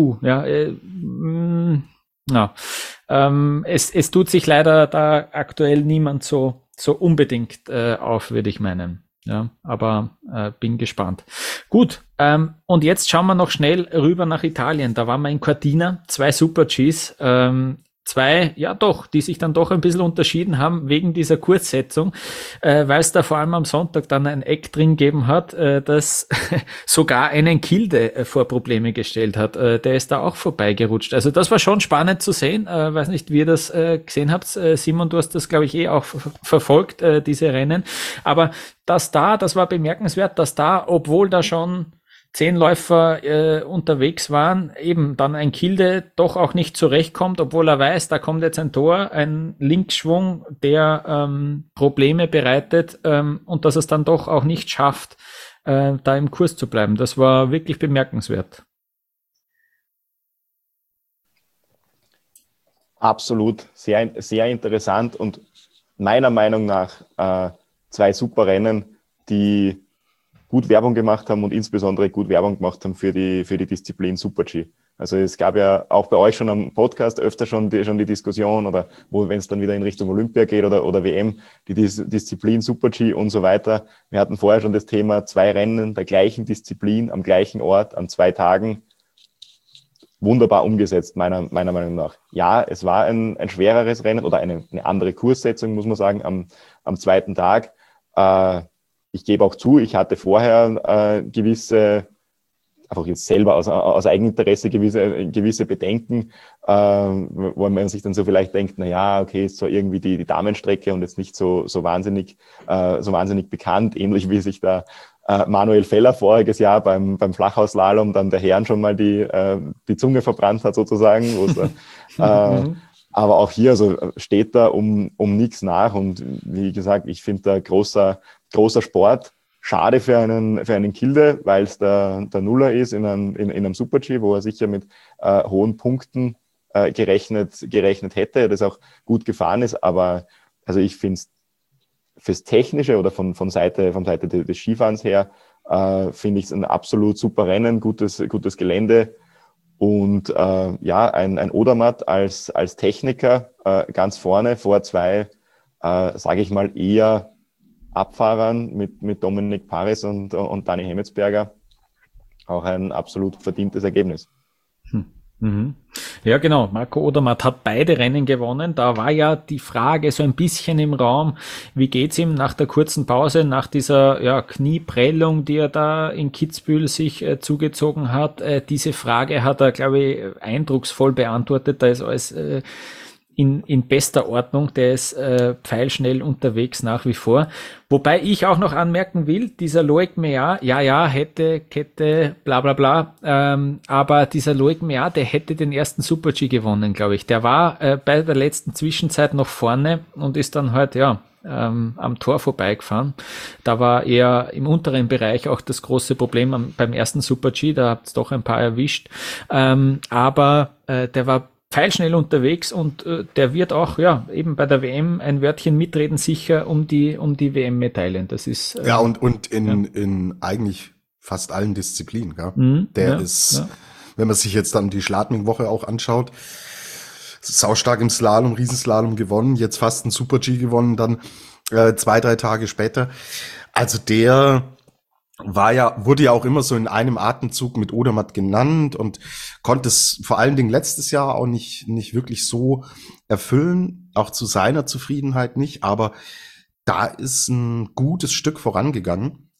Es tut sich leider da aktuell niemand so unbedingt auf, würde ich meinen. Ja, aber bin gespannt. Gut, und jetzt schauen wir noch schnell rüber nach Italien. Da waren wir in Cortina, 2 Super-Gs, die sich dann doch ein bisschen unterschieden haben wegen dieser Kurzsetzung, weil es da vor allem am Sonntag dann ein Eck drin gegeben hat, das sogar einen Kilde vor Probleme gestellt hat. Der ist da auch vorbeigerutscht. Also das war schon spannend zu sehen. Weiß nicht, wie ihr das gesehen habt. Simon, du hast das, glaube ich, auch verfolgt, diese Rennen. Aber das war bemerkenswert, dass da, obwohl da schon 10 Läufer unterwegs waren, eben dann ein Kilde doch auch nicht zurechtkommt, obwohl er weiß, da kommt jetzt ein Tor, ein Linksschwung, der Probleme bereitet und dass es dann doch auch nicht schafft, da im Kurs zu bleiben. Das war wirklich bemerkenswert. Absolut, sehr, sehr interessant und meiner Meinung nach 2 super Rennen, die gut Werbung gemacht haben und insbesondere gut Werbung gemacht haben für die Disziplin Super-G. Also es gab ja auch bei euch schon am Podcast öfter schon die Diskussion oder wenn es dann wieder in Richtung Olympia geht oder WM, die Disziplin Super-G und so weiter. Wir hatten vorher schon das Thema 2 Rennen der gleichen Disziplin am gleichen Ort an 2 Tagen. Wunderbar umgesetzt, meiner Meinung nach. Ja, es war ein schwereres Rennen oder eine andere Kurssetzung, muss man sagen, am zweiten Tag. Ich gebe auch zu, ich hatte vorher gewisse, einfach jetzt selber aus Eigeninteresse gewisse Bedenken, wo man sich dann so vielleicht denkt, na ja, okay, ist zwar irgendwie die Damenstrecke und jetzt nicht so wahnsinnig bekannt, ähnlich wie sich da Manuel Feller voriges Jahr beim Flachhausslalom dann der Herren schon mal die Zunge verbrannt hat sozusagen. Aber auch hier steht da um nichts nach und wie gesagt, ich finde da großer Sport. Schade für einen Kilde, weil es der Nuller ist in einem Super-G, wo er sicher mit hohen Punkten gerechnet hätte, das auch gut gefahren ist. Aber also ich finde es fürs Technische oder von Seite des Skifahrens her finde ich es ein absolut super Rennen, gutes Gelände. Und ein Odermatt als Techniker ganz vorne vor 2, sage ich mal, eher Abfahrern mit Dominik Paris und Dani Hemmetsberger auch ein absolut verdientes Ergebnis. Ja, genau. Marco Odermatt hat beide Rennen gewonnen. Da war ja die Frage so ein bisschen im Raum, wie geht's ihm nach der kurzen Pause, nach dieser Knieprellung, die er da in Kitzbühel sich zugezogen hat. Diese Frage hat er, glaube ich, eindrucksvoll beantwortet. Da ist alles in bester Ordnung, der ist pfeilschnell unterwegs nach wie vor. Wobei ich auch noch anmerken will, dieser Loic Meillard, hätte, Kette, bla bla bla, aber dieser Loic Meillard, der hätte den ersten Super-G gewonnen, glaube ich. Der war bei der letzten Zwischenzeit noch vorne und ist dann halt, am Tor vorbeigefahren. Da war eher im unteren Bereich auch das große Problem beim ersten Super-G, da habt ihr doch ein paar erwischt. Aber der war pfeilschnell unterwegs und der wird auch eben bei der WM ein Wörtchen mitreden, sicher um die WM-Medaillen. Das ist und in eigentlich fast allen Disziplinen. Gell? Der ist, wenn man sich jetzt dann die Schladming-Woche auch anschaut, saustark im Slalom, Riesenslalom gewonnen, jetzt fast ein Super-G gewonnen, dann 2-3 Tage später. Also der wurde ja auch immer so in einem Atemzug mit Odermatt genannt und konnte es vor allen Dingen letztes Jahr auch nicht wirklich so erfüllen, auch zu seiner Zufriedenheit nicht, aber da ist ein gutes Stück vorangegangen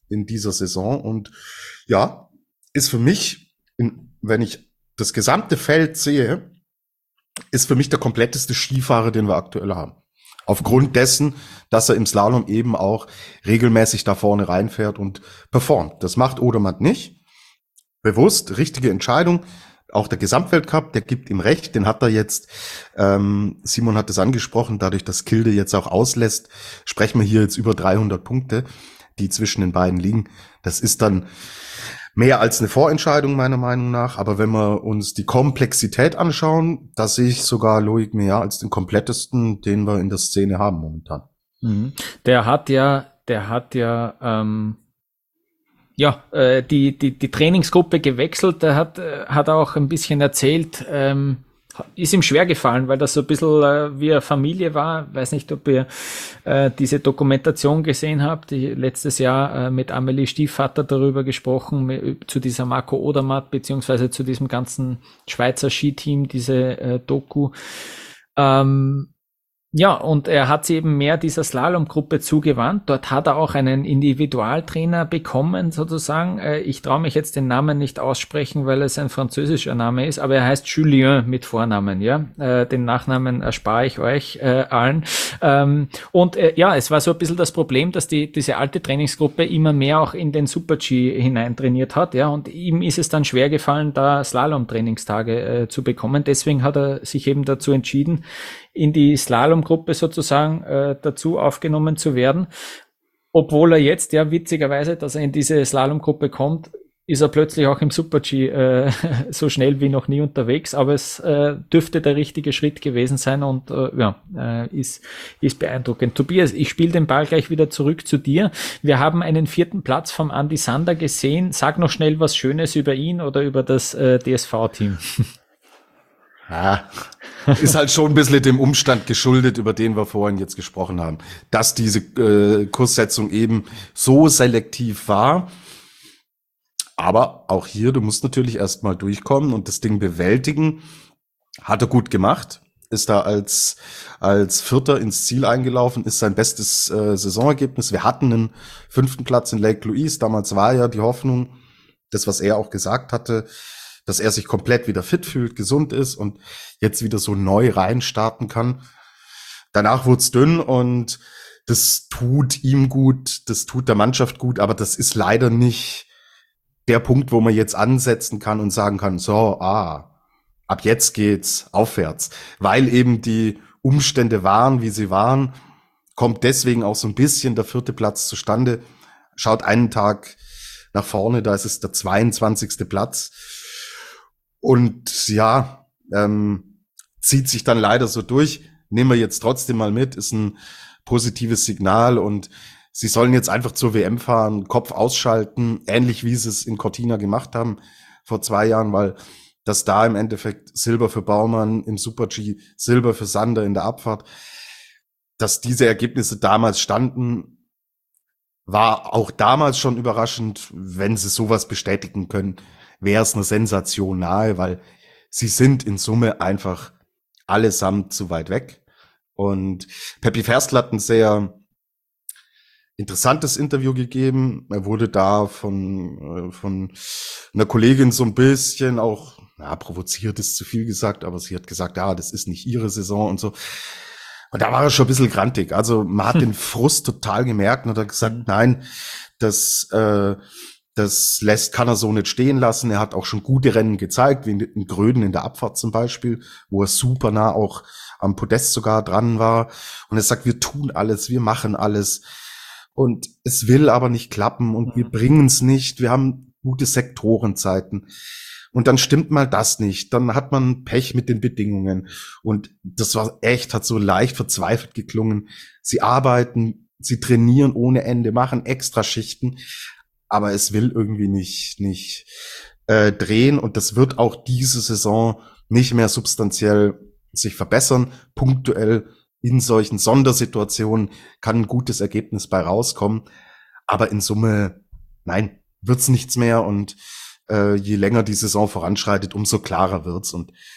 in dieser Saison und ja, ist für mich, wenn ich das gesamte Feld sehe, ist für mich der kompletteste Skifahrer, den wir aktuell haben. Aufgrund dessen, dass er im Slalom eben auch regelmäßig da vorne reinfährt und performt. Das macht Odermatt nicht. Bewusst, richtige Entscheidung. Auch der Gesamtweltcup, der gibt ihm recht. Den hat er jetzt, Simon hat es angesprochen, dadurch, dass Kilde jetzt auch auslässt, sprechen wir hier jetzt über 300 Punkte, die zwischen den beiden liegen. Das ist dann mehr als eine Vorentscheidung meiner Meinung nach. Aber wenn wir uns die Komplexität anschauen, da sehe ich sogar Loic Meillard als den komplettesten, den wir in der Szene haben momentan. Mhm. Der hat ja die Trainingsgruppe gewechselt. Der hat auch ein bisschen erzählt, ist ihm schwer gefallen, weil das so ein bisschen wie eine Familie war. Weiß nicht, ob ihr diese Dokumentation gesehen habt. Letztes Jahr mit Amelie Stiefvater darüber gesprochen, zu dieser Marco Odermatt, beziehungsweise zu diesem ganzen Schweizer Skiteam, diese Doku. Ja, und er hat sich eben mehr dieser Slalomgruppe zugewandt. Dort hat er auch einen Individualtrainer bekommen, sozusagen. Ich traue mich jetzt den Namen nicht aussprechen, weil es ein französischer Name ist, aber er heißt Julien mit Vornamen, ja. Den Nachnamen erspare ich euch allen. Ja, es war so ein bisschen das Problem, dass diese alte Trainingsgruppe immer mehr auch in den Super-G hineintrainiert hat, ja. Und ihm ist es dann schwer gefallen, da Slalom-Trainingstage zu bekommen. Deswegen hat er sich eben dazu entschieden, in die Slalomgruppe sozusagen dazu aufgenommen zu werden. Obwohl er jetzt, ja, witzigerweise, dass er in diese Slalomgruppe kommt, ist er plötzlich auch im Super-G so schnell wie noch nie unterwegs. Aber es dürfte der richtige Schritt gewesen sein und ist beeindruckend. Tobias, ich spiele den Ball gleich wieder zurück zu dir. Wir haben einen 4. Platz vom Andi Sander gesehen. Sag noch schnell was Schönes über ihn oder über das DSV-Team. Ja, ist halt schon ein bisschen dem Umstand geschuldet, über den wir vorhin jetzt gesprochen haben, dass diese Kurssetzung eben so selektiv war. Aber auch hier, du musst natürlich erstmal durchkommen und das Ding bewältigen. Hat er gut gemacht, ist da als Vierter ins Ziel eingelaufen, ist sein bestes Saisonergebnis. Wir hatten einen 5. Platz in Lake Louise. Damals war ja die Hoffnung, das, was er auch gesagt hatte, dass er sich komplett wieder fit fühlt, gesund ist und jetzt wieder so neu reinstarten kann. Danach wurde es dünn und das tut ihm gut, das tut der Mannschaft gut, aber das ist leider nicht der Punkt, wo man jetzt ansetzen kann und sagen kann, so, ab jetzt geht's aufwärts. Weil eben die Umstände waren, wie sie waren, kommt deswegen auch so ein bisschen der 4. Platz zustande. Schaut einen Tag nach vorne, da ist es der 22. Platz. Und ja, zieht sich dann leider so durch. Nehmen wir jetzt trotzdem mal mit, ist ein positives Signal und sie sollen jetzt einfach zur WM fahren, Kopf ausschalten, ähnlich wie sie es in Cortina gemacht haben vor 2 Jahren, weil das da im Endeffekt Silber für Baumann im Super-G, Silber für Sander in der Abfahrt, dass diese Ergebnisse damals standen, war auch damals schon überraschend. Wenn sie sowas bestätigen können, wäre es eine Sensation nahe, weil sie sind in Summe einfach allesamt zu weit weg. Und Peppi Ferstl hat ein sehr interessantes Interview gegeben. Er wurde da von einer Kollegin so ein bisschen auch, provoziert ist zu viel gesagt, aber sie hat gesagt, das ist nicht ihre Saison und so. Und da war er schon ein bisschen grantig. Also man hat den Frust total gemerkt und hat gesagt, nein, das kann er so nicht stehen lassen. Er hat auch schon gute Rennen gezeigt, wie in Gröden in der Abfahrt zum Beispiel, wo er super nah auch am Podest sogar dran war. Und er sagt, wir tun alles, wir machen alles. Und es will aber nicht klappen und wir bringen es nicht. Wir haben gute Sektorenzeiten. Und dann stimmt mal das nicht. Dann hat man Pech mit den Bedingungen. Und das war echt, hat so leicht verzweifelt geklungen. Sie arbeiten, sie trainieren ohne Ende, machen Extraschichten. Aber es will irgendwie nicht drehen und das wird auch diese Saison nicht mehr substanziell sich verbessern. Punktuell in solchen Sondersituationen kann ein gutes Ergebnis bei rauskommen, aber in Summe, nein, wird's nichts mehr und je länger die Saison voranschreitet, umso klarer wird's und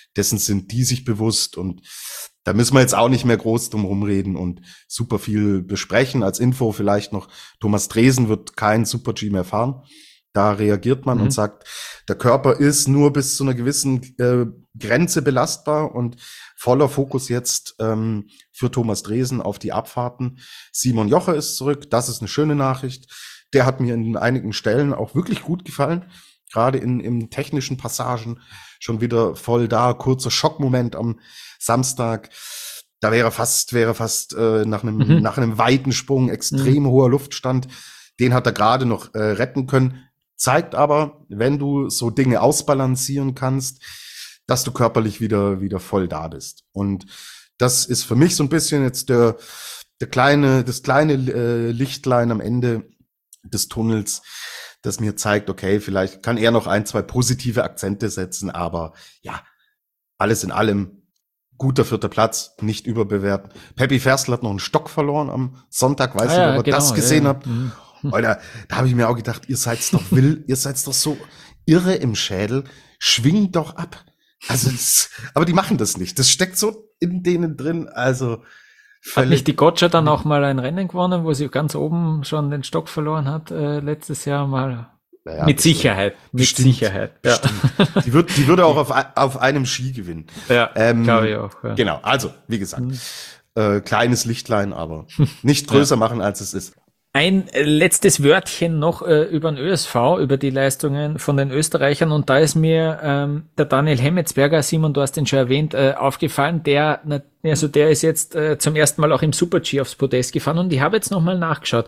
dessen sind die sich bewusst und da müssen wir jetzt auch nicht mehr groß drum rumreden und super viel besprechen. Als Info vielleicht noch, Thomas Dresen wird kein Super-G mehr fahren. Da reagiert man und sagt, der Körper ist nur bis zu einer gewissen Grenze belastbar und voller Fokus jetzt für Thomas Dresen auf die Abfahrten. Simon Jocher ist zurück, das ist eine schöne Nachricht. Der hat mir in einigen Stellen auch wirklich gut gefallen, gerade in technischen Passagen schon wieder voll da. Kurzer Schockmoment am Samstag. Da wäre fast nach einem weiten Sprung extrem hoher Luftstand. Den hat er gerade noch retten können. Zeigt aber, wenn du so Dinge ausbalancieren kannst, dass du körperlich wieder voll da bist. Und das ist für mich so ein bisschen jetzt das kleine Lichtlein am Ende des Tunnels, das mir zeigt, okay, vielleicht kann er noch 1, 2 positive Akzente setzen, aber ja, alles in allem guter 4. Platz, nicht überbewerten. Peppi Ferstl hat noch einen Stock verloren am Sonntag, weiß nicht, ob ihr das gesehen habt. Alter, da habe ich mir auch gedacht, ihr seid doch so irre im Schädel, schwingt doch ab. Also, aber die machen das nicht. Das steckt so in denen drin, also hat nicht die Gotcha dann auch mal ein Rennen gewonnen, wo sie ganz oben schon den Stock verloren hat, letztes Jahr mal? Ja, mit Sicherheit. Ja. Die würde auch auf einem Ski gewinnen. Ja, glaube ich auch. Ja. Genau, also, wie gesagt, kleines Lichtlein, aber nicht größer machen, als es ist. Ein letztes Wörtchen noch über den ÖSV, über die Leistungen von den Österreichern. Und da ist mir der Daniel Hemmetsberger, Simon, du hast ihn schon erwähnt, aufgefallen. Der ist jetzt zum ersten Mal auch im Super-G aufs Podest gefahren. Und ich habe jetzt nochmal nachgeschaut.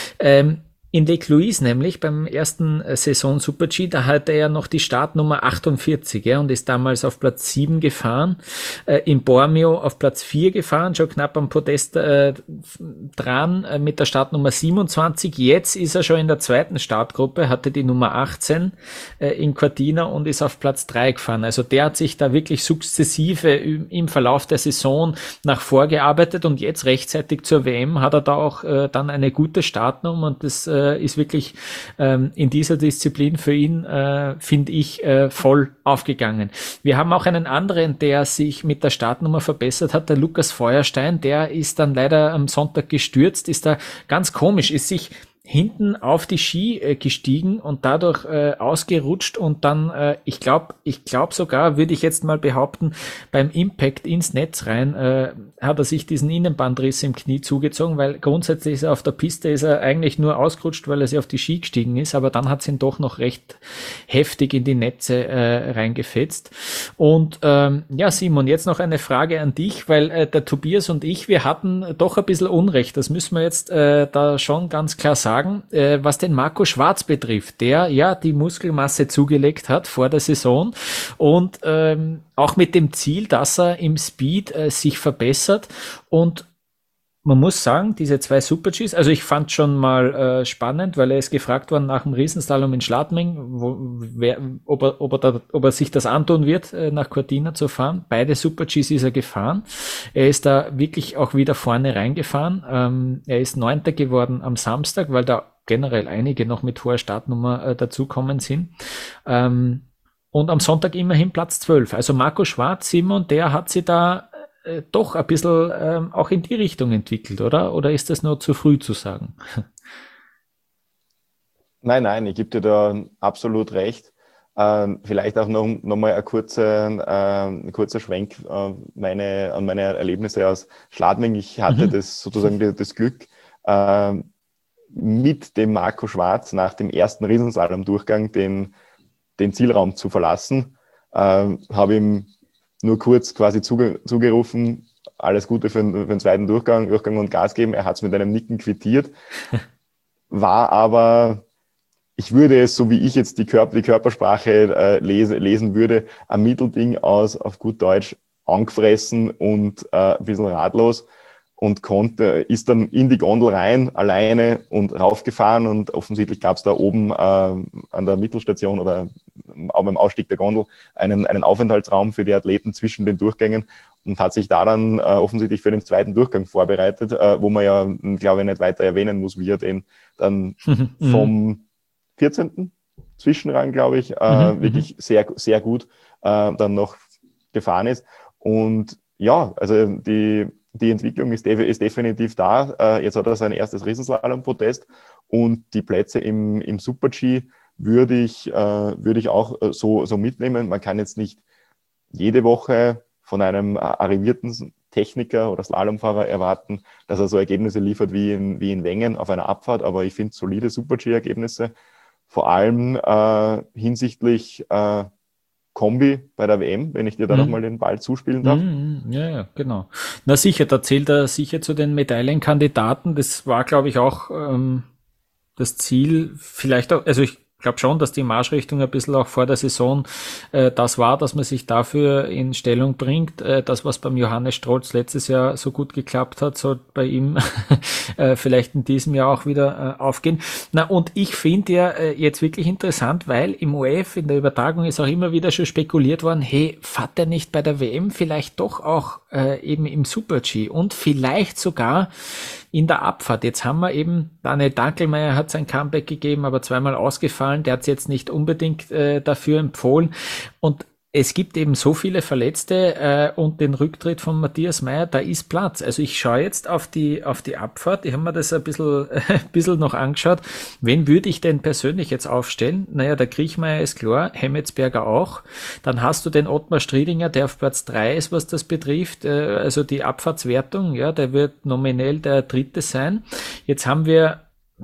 In Lake Louise nämlich, beim ersten Saison Super-G, da hatte er noch die Startnummer 48, ja, und ist damals auf Platz 7 gefahren, in Bormio auf Platz 4 gefahren, schon knapp am Podest dran, mit der Startnummer 27. Jetzt ist er schon in der zweiten Startgruppe, hatte die Nummer 18 in Cortina und ist auf Platz 3 gefahren. Also der hat sich da wirklich sukzessive im Verlauf der Saison nach vorgearbeitet und jetzt rechtzeitig zur WM hat er da auch dann eine gute Startnummer und das ist wirklich in dieser Disziplin für ihn, finde ich, voll aufgegangen. Wir haben auch einen anderen, der sich mit der Startnummer verbessert hat, der Lukas Feuerstein, der ist dann leider am Sonntag gestürzt, ist da ganz komisch, ist sich hinten auf die Ski gestiegen und dadurch ausgerutscht und dann, ich glaube sogar, würde ich jetzt mal behaupten, beim Impact ins Netz rein hat er sich diesen Innenbandriss im Knie zugezogen, weil grundsätzlich ist er auf der Piste, ist er eigentlich nur ausgerutscht, weil er sich auf die Ski gestiegen ist, aber dann hat es ihn doch noch recht heftig in die Netze reingefetzt. Und ja, Simon, jetzt noch eine Frage an dich, weil der Tobias und ich, wir hatten doch ein bisschen Unrecht, das müssen wir jetzt da schon ganz klar sagen, was den Marco Schwarz betrifft, der ja die Muskelmasse zugelegt hat vor der Saison und auch mit dem Ziel, dass er im Speed sich verbessert und man muss sagen, diese 2 Super-Gs, also ich fand schon mal spannend, weil er ist gefragt worden nach dem Riesenslalom in Schladming, ob er sich das antun wird, nach Cortina zu fahren. Beide Super-Gs ist er gefahren. Er ist da wirklich auch wieder vorne reingefahren. Er ist 9. geworden am Samstag, weil da generell einige noch mit hoher Startnummer dazukommen sind. Und am Sonntag immerhin Platz 12. Also Marco Schwarz, Simon, der hat sie da doch ein bisschen auch in die Richtung entwickelt, oder? Oder ist das nur zu früh zu sagen? Nein, ich gebe dir da absolut recht. Vielleicht auch noch mal ein kurzer Schwenk an meine Erlebnisse aus Schladming. Ich hatte das sozusagen das Glück, mit dem Marco Schwarz nach dem ersten Riesenslalom-Durchgang den Zielraum zu verlassen. Habe ihm nur kurz quasi zugerufen, alles Gute für den zweiten Durchgang und Gas geben. Er hat es mit einem Nicken quittiert, war aber, ich würde es, so wie ich jetzt die Körpersprache lesen würde, ein Mittelding aus, auf gut Deutsch, angefressen und ein bisschen ratlos und ist dann in die Gondel rein, alleine und raufgefahren und offensichtlich gab es da oben an der Mittelstation oder auch beim Ausstieg der Gondel einen Aufenthaltsraum für die Athleten zwischen den Durchgängen und hat sich da dann offensichtlich für den zweiten Durchgang vorbereitet, wo man ja, glaube ich, nicht weiter erwähnen muss, wie er den dann vom 14. Zwischenrang, glaube ich, wirklich sehr, sehr gut dann noch gefahren ist. Und ja, also die Entwicklung ist definitiv da. Jetzt hat er sein erstes Riesenslalom-Podest und die Plätze im Super-G würde ich auch so mitnehmen. Man kann jetzt nicht jede Woche von einem arrivierten Techniker oder Slalomfahrer erwarten, dass er so Ergebnisse liefert wie in Wengen auf einer Abfahrt, aber ich finde solide Super-G-Ergebnisse, vor allem hinsichtlich Kombi bei der WM, wenn ich dir da nochmal den Ball zuspielen darf. Ja, genau. Na sicher, da zählt er sicher zu den Medaillenkandidaten. Das war, glaube ich, auch das Ziel. Vielleicht auch, also ich glaube schon, dass die Marschrichtung ein bisschen auch vor der Saison das war, dass man sich dafür in Stellung bringt. Das, was beim Johannes Strolz letztes Jahr so gut geklappt hat, soll bei ihm vielleicht in diesem Jahr auch wieder aufgehen. Na, und ich finde ja jetzt wirklich interessant, weil im ORF in der Übertragung ist auch immer wieder schon spekuliert worden, hey, fährt der nicht bei der WM vielleicht doch auch eben im Super-G und vielleicht sogar in der Abfahrt. Jetzt haben wir eben, Daniel Dankelmeier hat sein Comeback gegeben, aber zweimal ausgefallen. Der hat es jetzt nicht unbedingt dafür empfohlen. Und es gibt eben so viele Verletzte und den Rücktritt von Matthias Mayr, da ist Platz. Also ich schaue jetzt auf die Abfahrt. Ich habe mir das ein bisschen noch angeschaut. Wen würde ich denn persönlich jetzt aufstellen? Naja, der Kriechmeier ist klar, Hemmetsberger auch. Dann hast du den Ottmar Striedinger, der auf Platz 3 ist, was das betrifft. Also die Abfahrtswertung, ja, der wird nominell der Dritte sein. Jetzt haben wir,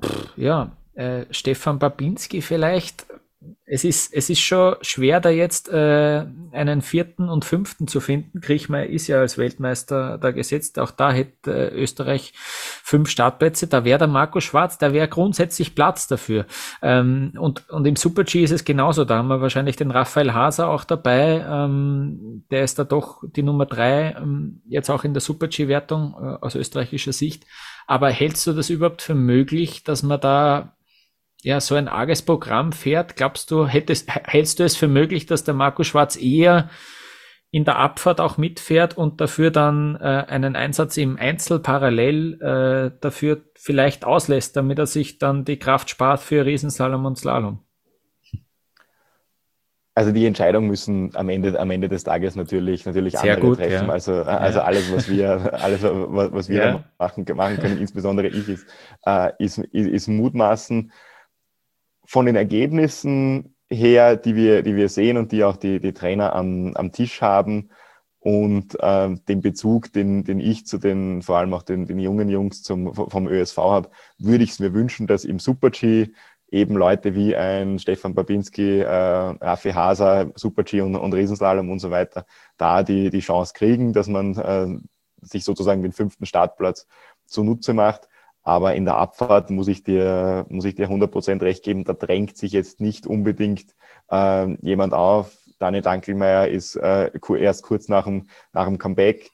Stefan Babinski vielleicht. Es ist schon schwer, da jetzt einen 4. und 5. zu finden. Kriechmeier ist ja als Weltmeister da gesetzt. Auch da hätte Österreich 5 Startplätze. Da wäre der Marco Schwarz, da wäre grundsätzlich Platz dafür. Und im Super-G ist es genauso. Da haben wir wahrscheinlich den Raphael Haser auch dabei. Der ist da doch die Nummer 3, jetzt auch in der Super-G-Wertung aus österreichischer Sicht. Aber hältst du das überhaupt für möglich, dass man da so ein arges Programm fährt? Glaubst du, hältst du es für möglich, dass der Marco Schwarz eher in der Abfahrt auch mitfährt und dafür dann einen Einsatz im Einzel parallel dafür vielleicht auslässt, damit er sich dann die Kraft spart für Riesenslalom und Slalom? Also die Entscheidung müssen am Ende des Tages natürlich sehr andere gut treffen. Ja. Also alles, was wir machen können, insbesondere ich, ist mutmaßen. Von den Ergebnissen her, die wir sehen und die auch die Trainer am Tisch haben und den Bezug, den ich zu vor allem auch den jungen Jungs vom ÖSV habe, würde ich es mir wünschen, dass im Super-G eben Leute wie ein Stefan Babinski, Raffi Haser, Super-G und Riesenslalom und so weiter da die Chance kriegen, dass man sich sozusagen den 5. Startplatz zunutze macht. Aber in der Abfahrt muss ich dir 100% recht geben, da drängt sich jetzt nicht unbedingt jemand auf. Daniel Dankelmeier ist erst kurz nach dem Comeback.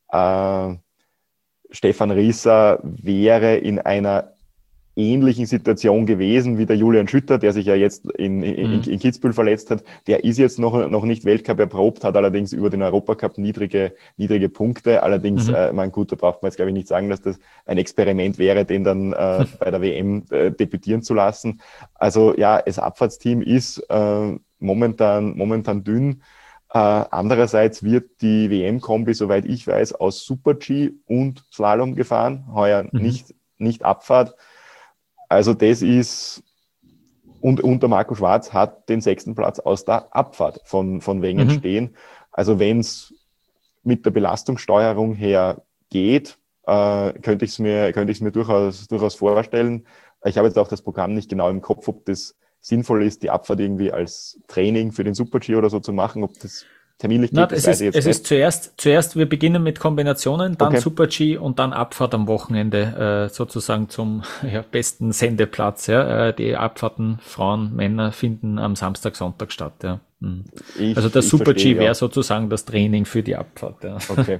Stefan Rieser wäre in einer ähnlichen Situation gewesen wie der Julian Schütter, der sich ja jetzt in Kitzbühel verletzt hat. Der ist jetzt noch nicht Weltcup erprobt, hat allerdings über den Europacup niedrige Punkte. Allerdings, da braucht man jetzt, glaube ich, nicht sagen, dass das ein Experiment wäre, den dann bei der WM debütieren zu lassen. Also ja, das Abfahrtsteam ist momentan dünn. Andererseits wird die WM-Kombi, soweit ich weiß, aus Super-G und Slalom gefahren, heuer nicht Abfahrt. Also das ist, und der Marco Schwarz hat den 6. Platz aus der Abfahrt von Wengen stehen. Also wenn es mit der Belastungssteuerung her geht, könnte ich es mir durchaus vorstellen. Ich habe jetzt auch das Programm nicht genau im Kopf, ob das sinnvoll ist, die Abfahrt irgendwie als Training für den Super-G oder so zu machen, ob das terminlich geht. Es ist zuerst, wir beginnen mit Kombinationen, dann Super-G und dann Abfahrt am Wochenende sozusagen zum besten Sendeplatz. Ja. Die Abfahrten, Frauen, Männer finden am Samstag, Sonntag statt. Ja. Also der Super-G wäre sozusagen das Training für die Abfahrt. Ja. Okay.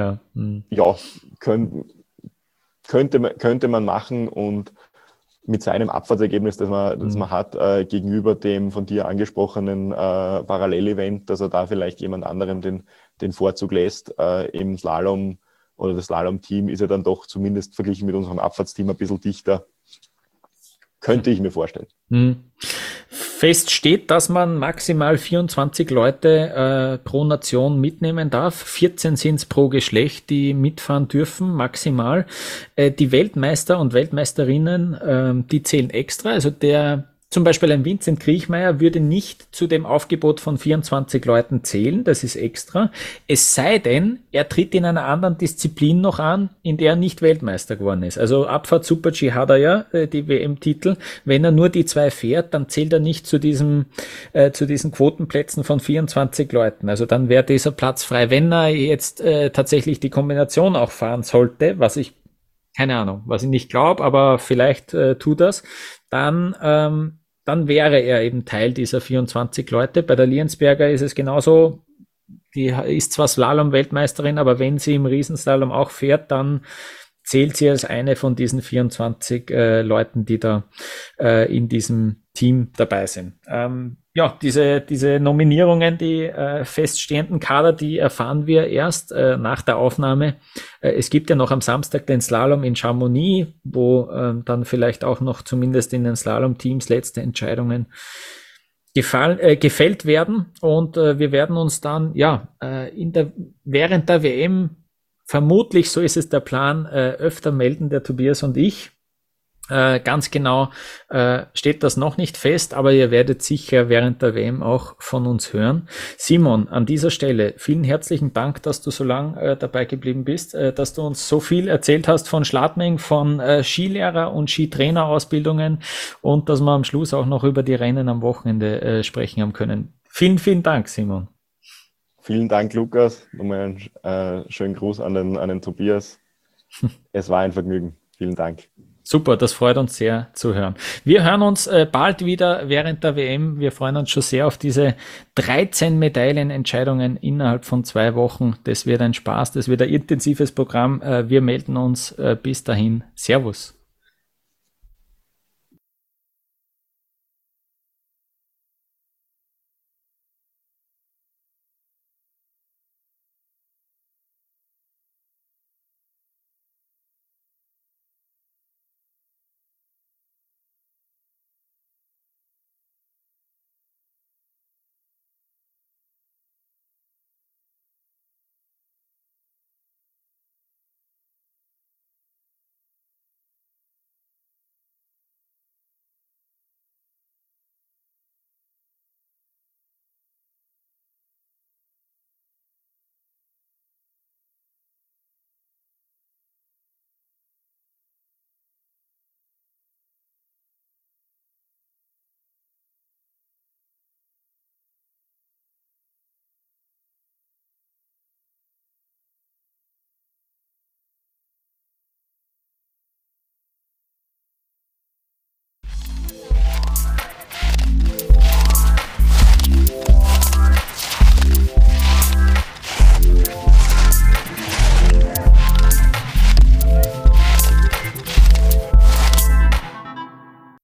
Könnte man machen und mit seinem Abfahrtsergebnis, das man hat, gegenüber dem von dir angesprochenen Parallelevent, dass er da vielleicht jemand anderem den Vorzug lässt. Im Slalom oder das Slalom-Team ist er dann doch zumindest verglichen mit unserem Abfahrtsteam ein bisschen dichter. Könnte ich mir vorstellen. Fest steht, dass man maximal 24 Leute pro Nation mitnehmen darf. 14 sind es pro Geschlecht, die mitfahren dürfen, maximal. Die Weltmeister und Weltmeisterinnen, die zählen extra. Also zum Beispiel ein Vincent Kriechmeier würde nicht zu dem Aufgebot von 24 Leuten zählen, das ist extra. Es sei denn, er tritt in einer anderen Disziplin noch an, in der er nicht Weltmeister geworden ist. Also Abfahrt Super-G hat er ja, die WM-Titel. Wenn er nur die 2 fährt, dann zählt er nicht zu diesen Quotenplätzen von 24 Leuten. Also dann wäre dieser Platz frei. Wenn er jetzt tatsächlich die Kombination auch fahren sollte, was ich nicht glaube, aber vielleicht tut das, dann wäre er eben Teil dieser 24 Leute. Bei der Liensberger ist es genauso, die ist zwar Slalom-Weltmeisterin, aber wenn sie im Riesenslalom auch fährt, dann zählt sie als eine von diesen 24 Leuten, die da in diesem Team dabei sind. Diese Nominierungen, die feststehenden Kader, die erfahren wir erst nach der Aufnahme. Es gibt ja noch am Samstag den Slalom in Chamonix, wo dann vielleicht auch noch zumindest in den Slalom-Teams letzte Entscheidungen gefällt werden. Und wir werden uns dann während der WM vermutlich, so ist es der Plan, öfter melden, der Tobias und ich. Ganz genau steht das noch nicht fest, aber ihr werdet sicher während der WM auch von uns hören. Simon, an dieser Stelle vielen herzlichen Dank, dass du so lang dabei geblieben bist, dass du uns so viel erzählt hast von Schladming, von Skilehrer- und Skitrainerausbildungen und dass wir am Schluss auch noch über die Rennen am Wochenende sprechen haben können. Vielen, vielen Dank, Simon. Vielen Dank, Lukas. Nochmal einen schönen Gruß an den Tobias. Es war ein Vergnügen. Vielen Dank. Super, das freut uns sehr zu hören. Wir hören uns bald wieder während der WM. Wir freuen uns schon sehr auf diese 13 Medaillenentscheidungen innerhalb von 2 Wochen. Das wird ein Spaß, das wird ein intensives Programm. Wir melden uns bis dahin. Servus.